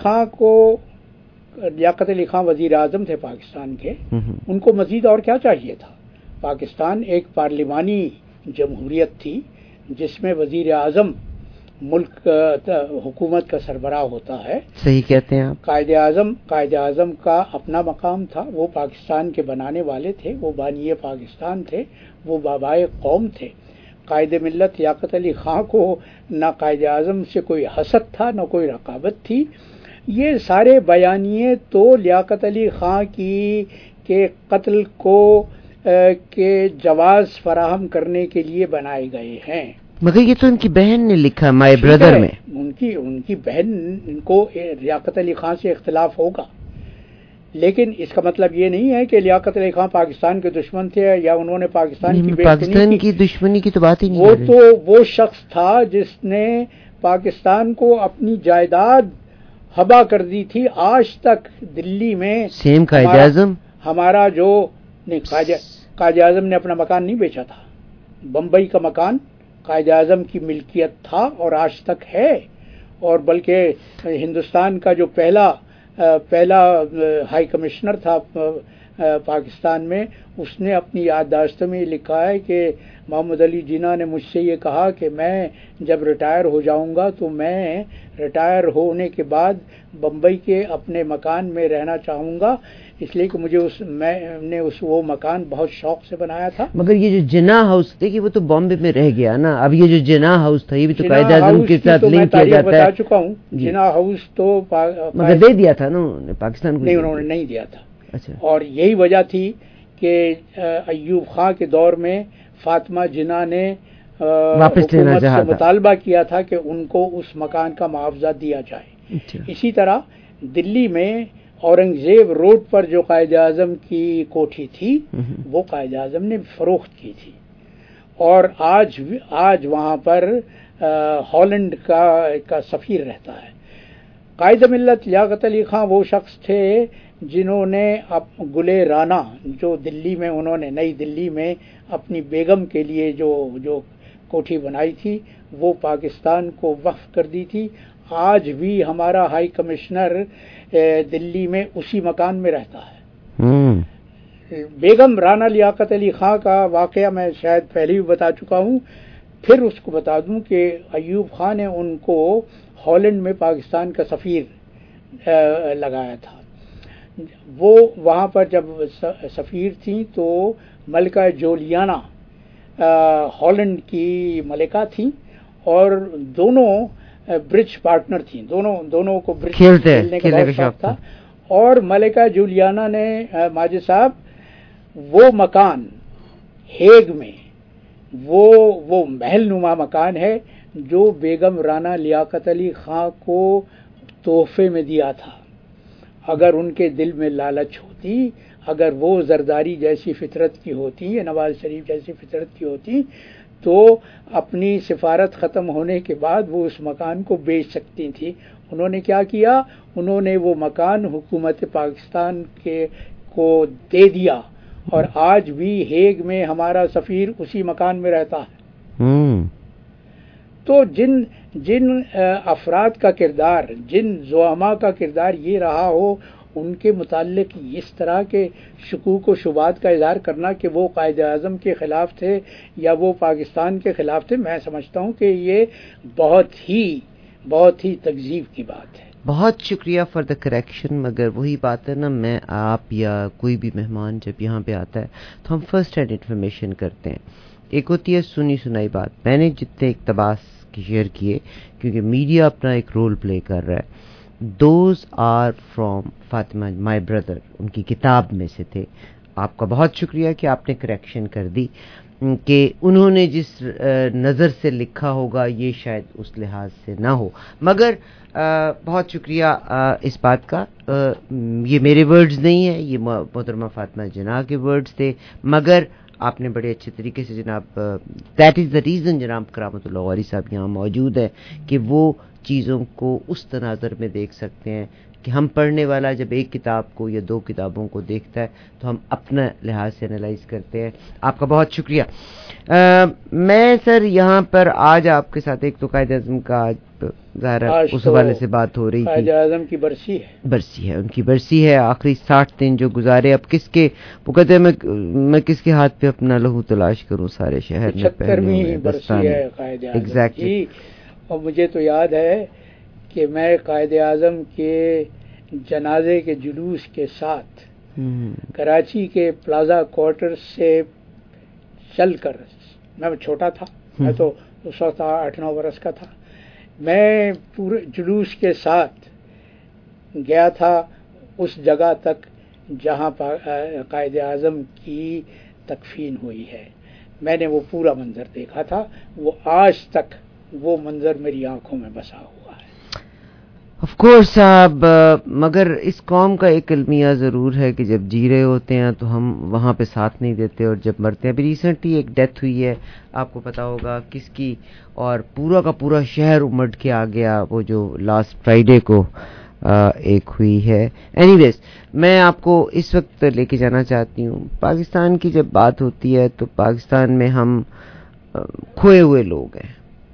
خان وزیر اعظم تھے پاکستان کے. ان کو مزید اور کیا چاہیے تھا؟ پاکستان ایک پارلیمانی جمہوریت تھی جس میں وزیر اعظم ملک حکومت کا سربراہ ہوتا ہے. صحیح کہتے ہیں آپ. قائد اعظم کا اپنا مقام تھا. وہ پاکستان کے بنانے والے تھے، وہ بانی پاکستان تھے، وہ بابائے قوم تھے. قائد ملت لیاقت علی خان کو نہ قائد اعظم سے کوئی حسد تھا نہ کوئی رقابت تھی. یہ سارے بیانیے تو لیاقت علی خان کے قتل کو کے جواز فراہم کرنے کے لیے بنائے گئے ہیں. مگر یہ تو ان کی بہن نے لکھا مائی بردر میں. ان کی بہن کو لیاقت علی خان سے اختلاف ہوگا لیکن اس کا مطلب یہ نہیں ہے کہ لیاقت علی خان پاکستان کے دشمن تھے یا انہوں نے پاکستان کی دشمنی کی تو بات ہی نہیں. وہ تو وہ شخص تھا جس نے پاکستان کو اپنی جائیداد ہبا کر دی تھی. آج تک دلی میں سیم قائد اعظم ہمارا جو قائد اعظم نے اپنا مکان نہیں بیچا تھا. بمبئی کا مکان قائد اعظم کی ملکیت تھا اور آج تک ہے. اور بلکہ ہندوستان کا جو پہلا ہائی کمشنر تھا پاکستان میں, اس نے اپنی یادداشتوں میں لکھا ہے کہ محمد علی جناح نے مجھ سے یہ کہا کہ میں جب ریٹائر ہو جاؤں گا تو میں ریٹائر ہونے کے بعد بمبئی کے اپنے مکان میں رہنا چاہوں گا, اس لیے کہ مجھے میں نے وہ مکان بہت شوق سے بنایا تھا. مگر یہ جو جناح ہاؤس دیکھیے وہ تو بامبے میں رہ گیا نا. اب یہ جو جناح ہاؤس تھا یہ بھی تو قائد اعظم کے ساتھ لنک کیا جاتا ہے. بتا چکا ہوں جناح ہاؤس تو مگر دے دیا تھا نا پاکستان کو. نہیں, انہوں نے نہیں دیا تھا. اچھا. اور یہی وجہ تھی کہ ایوب خان کے دور میں فاطمہ جناح نے واپس لینا چاہا تھا, مطالبہ کیا تھا کہ ان کو اس مکان کا معاوضہ دیا جائے. اسی طرح دلی میں اورنگزیب روڈ پر جو قائد اعظم کی کوٹھی تھی وہ قائد اعظم نے فروخت کی تھی. اور آج وہاں پر ہالینڈ کا سفیر رہتا ہے. قائد ملت لیاقت علی خان وہ شخص تھے جنہوں نے گلے رانا جو دلی میں انہوں نے نئی دلی میں اپنی بیگم کے لیے جو کوٹھی بنائی تھی وہ پاکستان کو وقف کر دی تھی. آج بھی ہمارا ہائی کمشنر دلی میں اسی مکان میں رہتا ہے. بیگم رانا لیاقت علی خان کا واقعہ میں شاید پہلے بھی بتا چکا ہوں, پھر اس کو بتا دوں کہ ایوب خان نے ان کو ہالینڈ میں پاکستان کا سفیر لگایا تھا. وہ وہاں پر جب سفیر تھیں تو ملکہ جولیانا ہالینڈ کی ملکہ تھیں اور دونوں برج پارٹنر تھیں. دونوں کو برج کھیلنے کا بہت شوق تھا. اور ملکہ جولیانا نے ماجد صاحب وہ مکان ہیگ میں وہ محل نما مکان ہے جو بیگم رانا لیاقت علی خان کو تحفے میں دیا تھا. اگر ان کے دل میں لالچ ہوتی, اگر وہ زرداری جیسی فطرت کی ہوتی یا نواز شریف جیسی فطرت کی ہوتی تو اپنی سفارت ختم ہونے کے بعد وہ اس مکان کو بیچ سکتی تھی. انہوں نے کیا کیا, انہوں نے وہ مکان حکومت پاکستان کو دے دیا اور آج بھی ہیگ میں ہمارا سفیر اسی مکان میں رہتا ہے. تو جن افراد کا کردار, جن زعماء کا کردار یہ رہا ہو, ان کے متعلق اس طرح کے شکوک و شبہات کا اظہار کرنا کہ وہ قائد اعظم کے خلاف تھے یا وہ پاکستان کے خلاف تھے, میں سمجھتا ہوں کہ یہ بہت ہی تکذیب کی بات ہے. بہت شکریہ فار دا کریکشن. مگر وہی بات ہے نا, میں آپ یا کوئی بھی مہمان جب یہاں پہ آتا ہے تو ہم فرسٹ ہینڈ انفارمیشن کرتے ہیں. ایک ہوتی ہے سنی سنائی بات. میں نے جتنے اقتباس شیئر کیے کیونکہ میڈیا اپنا ایک رول پلے کر رہا ہے, those are from Fatima my brother, ان کی کتاب میں سے تھے. آپ کا بہت شکریہ کہ آپ نے کریکشن کر دی کہ انہوں نے جس نظر سے لکھا ہوگا یہ شاید اس لحاظ سے نہ ہو. مگر بہت شکریہ اس بات کا. یہ میرے ورڈز نہیں ہیں, یہ محترمہ فاطمہ جناح کے ورڈز تھے. مگر آپ نے بڑے اچھے طریقے سے جناب, دیٹ از دا ریزن جناب کرامت اللہ غوری صاحب یہاں موجود ہے کہ وہ چیزوں کو اس تناظر میں دیکھ سکتے ہیں کہ ہم پڑھنے والا جب ایک کتاب کو یا دو کتابوں کو دیکھتا ہے تو ہم اپنا لحاظ سے انالائز کرتے ہیں. آپ کا بہت شکریہ. میں سر یہاں پر آج آپ کے ساتھ ایک تو قائد اعظم کا ظاہر اس حوالے سے بات ہو رہی تھی. قائد اعظم کی برسی ہے, ان کی برسی ہے. آخری 60 دن جو گزارے, اب کس کے وہ کہتے ہیں میں کس کے ہاتھ پہ اپنا لہو تلاش کروں سارے شہر میں. 75ویں برسی ہے قائد اعظم. ایگزیکٹلی. اور مجھے تو یاد ہے کہ میں قائد اعظم کے جنازے کے جلوس کے ساتھ کراچی کے پلازا کوارٹر سے چل کر, میں چھوٹا تھا, میں تو اس وقت 8-9 برس کا تھا, میں پورے جلوس کے ساتھ گیا تھا اس جگہ تک جہاں قائد اعظم کی تکفین ہوئی ہے. میں نے وہ پورا منظر دیکھا تھا. وہ آج تک وہ منظر میری آنکھوں میں بسا ہوا ہے. آف کورس صاحب، مگر اس قوم کا ایک المیہ ضرور ہے کہ جب جی رہے ہوتے ہیں تو ہم وہاں پہ ساتھ نہیں دیتے، اور جب مرتے ہیں. ابھی ریسنٹلی ایک ڈیتھ ہوئی ہے، آپ کو پتا ہوگا کس کی، اور پورا کا پورا شہر امڑ کے آ گیا، وہ جو لاسٹ فرائیڈے کو ایک ہوئی ہے. اینی ویز، میں آپ کو اس وقت لے کے جانا چاہتی ہوں. پاکستان کی جب بات ہوتی ہے تو پاکستان میں ہم کھوئے ہوئے لوگ ہیں.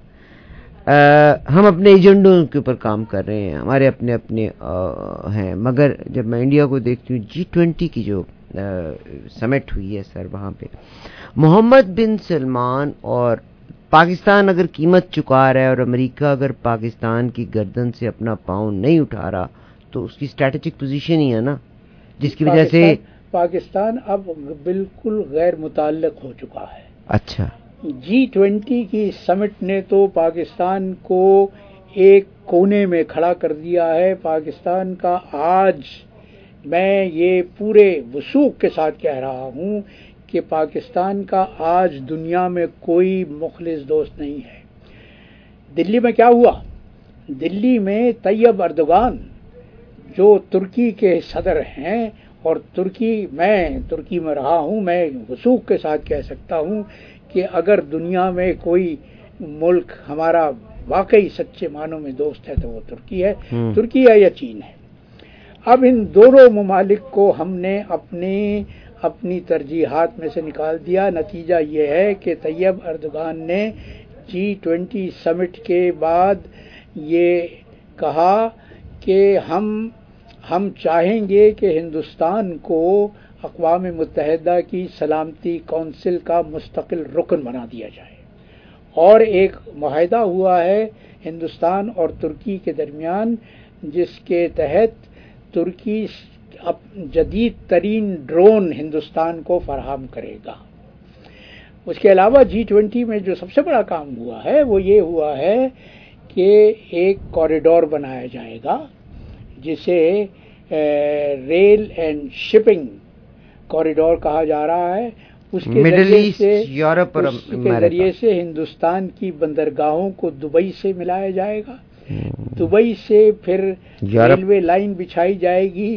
ہم اپنے ایجنڈوں کے اوپر کام کر رہے ہیں، ہمارے اپنے اپنے ہیں. مگر جب میں انڈیا کو دیکھتی ہوں، G20 کی جو سمٹ ہوئی ہے سر، وہاں پہ محمد بن سلمان اور پاکستان اگر قیمت چکا رہا ہے، اور امریکہ اگر پاکستان کی گردن سے اپنا پاؤں نہیں اٹھا رہا، تو اس کی اسٹریٹجک پوزیشن ہی ہے نا، جس کی وجہ سے پاکستان اب بالکل غیر متعلق ہو چکا ہے. اچھا، G20 کی سمٹ نے تو پاکستان کو ایک کونے میں کھڑا کر دیا ہے. پاکستان کا آج، میں یہ پورے وثوق کے ساتھ کہہ رہا ہوں کہ پاکستان کا آج دنیا میں کوئی مخلص دوست نہیں ہے. دلی میں کیا ہوا؟ دلی میں طیب اردوغان جو ترکی کے صدر ہیں، اور ترکی میں رہا ہوں، میں وثوق کے ساتھ کہہ سکتا ہوں کہ اگر دنیا میں کوئی ملک ہمارا واقعی سچے معنوں میں دوست ہے تو وہ ترکی ہے. ترکی ہے یا چین ہے. اب ان دونوں ممالک کو ہم نے اپنی ترجیحات میں سے نکال دیا. نتیجہ یہ ہے کہ طیب اردوغان نے G20 سمٹ کے بعد یہ کہا کہ ہم چاہیں گے کہ ہندوستان کو اقوام متحدہ کی سلامتی کونسل کا مستقل رکن بنا دیا جائے. اور ایک معاہدہ ہوا ہے ہندوستان اور ترکی کے درمیان، جس کے تحت ترکی جدید ترین ڈرون ہندوستان کو فراہم کرے گا. اس کے علاوہ G20 میں جو سب سے بڑا کام ہوا ہے وہ یہ ہوا ہے کہ ایک کوریڈور بنایا جائے گا، جسے ریل اینڈ شپنگ کوریڈور کہا جا رہا ہے. اس کے ذریعے سے ہندوستان کی بندرگاہوں کو دبئی سے ملایا جائے گا. دبئی سے پھر ریلوے لائن بچھائی جائے گی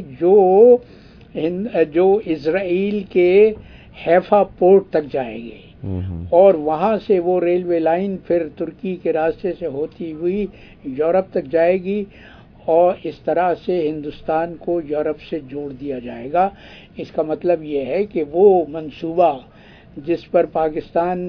جو اسرائیل کے حیفا پورٹ تک جائے گی، اور وہاں سے وہ ریلوے لائن پھر ترکی کے راستے سے ہوتی ہوئی یورپ تک جائے گی، اور اس طرح سے ہندوستان کو یورپ سے جوڑ دیا جائے گا. اس کا مطلب یہ ہے کہ وہ منصوبہ جس پر پاکستان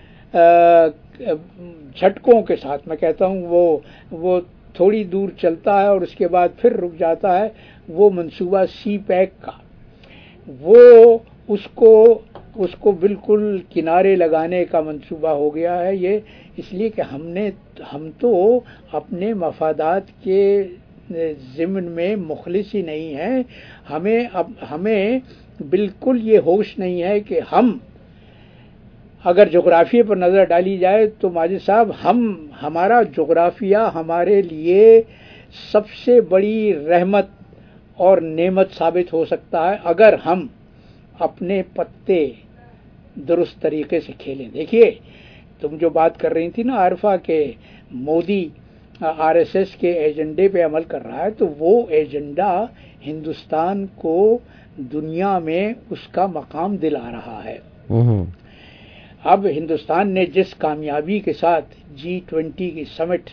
جھٹکوں کے ساتھ، میں کہتا ہوں وہ تھوڑی دور چلتا ہے اور اس کے بعد پھر رک جاتا ہے، وہ منصوبہ سی پیک کا، وہ اس کو بالکل کنارے لگانے کا منصوبہ ہو گیا ہے. یہ اس لیے کہ ہم تو اپنے مفادات کے ضمن میں مخلص ہی نہیں ہیں. ہمیں بالکل یہ ہوش نہیں ہے کہ اگر جغرافیے پر نظر ڈالی جائے تو ماجد صاحب ہمارا جغرافیہ ہمارے لیے سب سے بڑی رحمت اور نعمت ثابت ہو سکتا ہے اگر ہم اپنے پتے درست طریقے سے کھیلیں. دیکھیے، تم جو بات کر رہی تھی نا عارفہ کہ مودی RSS کے ایجنڈے پہ عمل کر رہا ہے، تو وہ ایجنڈا ہندوستان کو دنیا میں اس کا مقام دلا رہا ہے. اب ہندوستان نے جس کامیابی کے ساتھ G20 کی سمٹ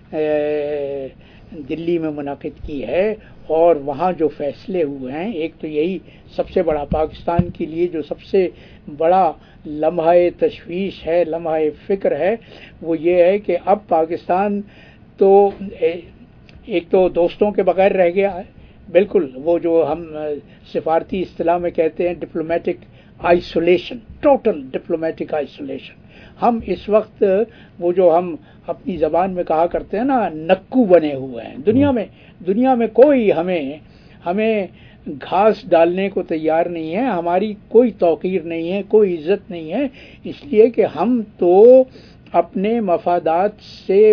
دلی میں منعقد کی ہے اور وہاں جو فیصلے ہوئے ہیں، ایک تو یہی سب سے بڑا پاکستان کے لیے جو سب سے بڑا لمحہ تشویش ہے، لمحہ فکر ہے، وہ یہ ہے کہ اب پاکستان تو ایک تو دوستوں کے بغیر رہ گیا ہے، بالکل وہ جو ہم سفارتی اصطلاح میں کہتے ہیں diplomatic isolation, total diplomatic isolation. ہم اس وقت وہ جو ہم اپنی زبان میں کہا کرتے ہیں نا، نکو بنے ہوئے ہیں. دنیا میں کوئی ہمیں گھاس ڈالنے کو تیار نہیں ہے، ہماری کوئی توقیر نہیں ہے، کوئی عزت نہیں ہے، اس لیے کہ ہم تو اپنے مفادات سے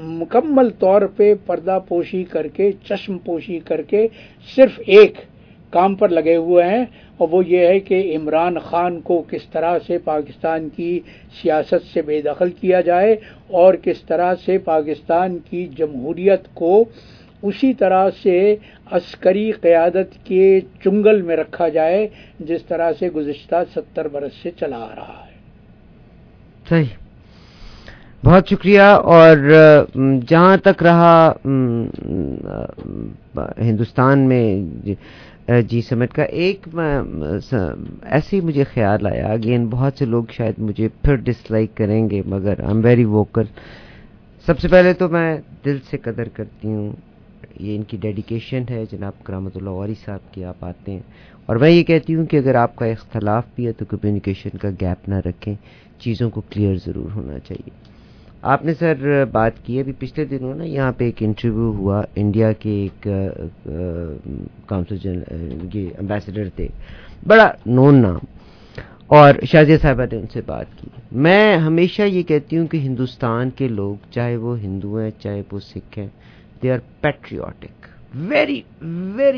مکمل طور پہ پردہ پوشی کر کے، چشم پوشی کر کے، صرف ایک کام پر لگے ہوئے ہیں، اور وہ یہ ہے کہ عمران خان کو کس طرح سے پاکستان کی سیاست سے بے دخل کیا جائے اور کس طرح سے پاکستان کی جمہوریت کو اسی طرح سے عسکری قیادت کے چنگل میں رکھا جائے جس طرح سے گزشتہ 70 برس سے چلا آ رہا ہے۔ صحیح، بہت شکریہ۔ اور جہاں تک رہا ہندوستان میں جی سمٹ کا، ایک ایسے ہی مجھے خیال آیا، اگین بہت سے لوگ شاید مجھے پھر ڈس لائک کریں گے مگر آئی ایم ویری ووکل۔ سب سے پہلے تو میں دل سے قدر کرتی ہوں، یہ ان کی ڈیڈیکیشن ہے، جناب کرامت اللہ غوری صاحب کی، آپ آتے ہیں اور میں یہ کہتی ہوں کہ اگر آپ کا اختلاف بھی ہے تو کمیونیکیشن کا گیپ نہ رکھیں، چیزوں کو کلیئر ضرور ہونا چاہیے۔ آپ نے سر بات کی ابھی پچھلے دنوں نا یہاں پہ ایک انٹرویو ہوا، انڈیا کے ایک کونسل جنرل یہ امبیسڈر تھے، بڑا نون نام، اور شازیہ صاحبہ نے ان سے بات کی۔ میں ہمیشہ یہ کہتی ہوں کہ ہندوستان کے لوگ، چاہے وہ ہندو ہیں چاہے وہ سکھ ہیں، they are patriotic, very very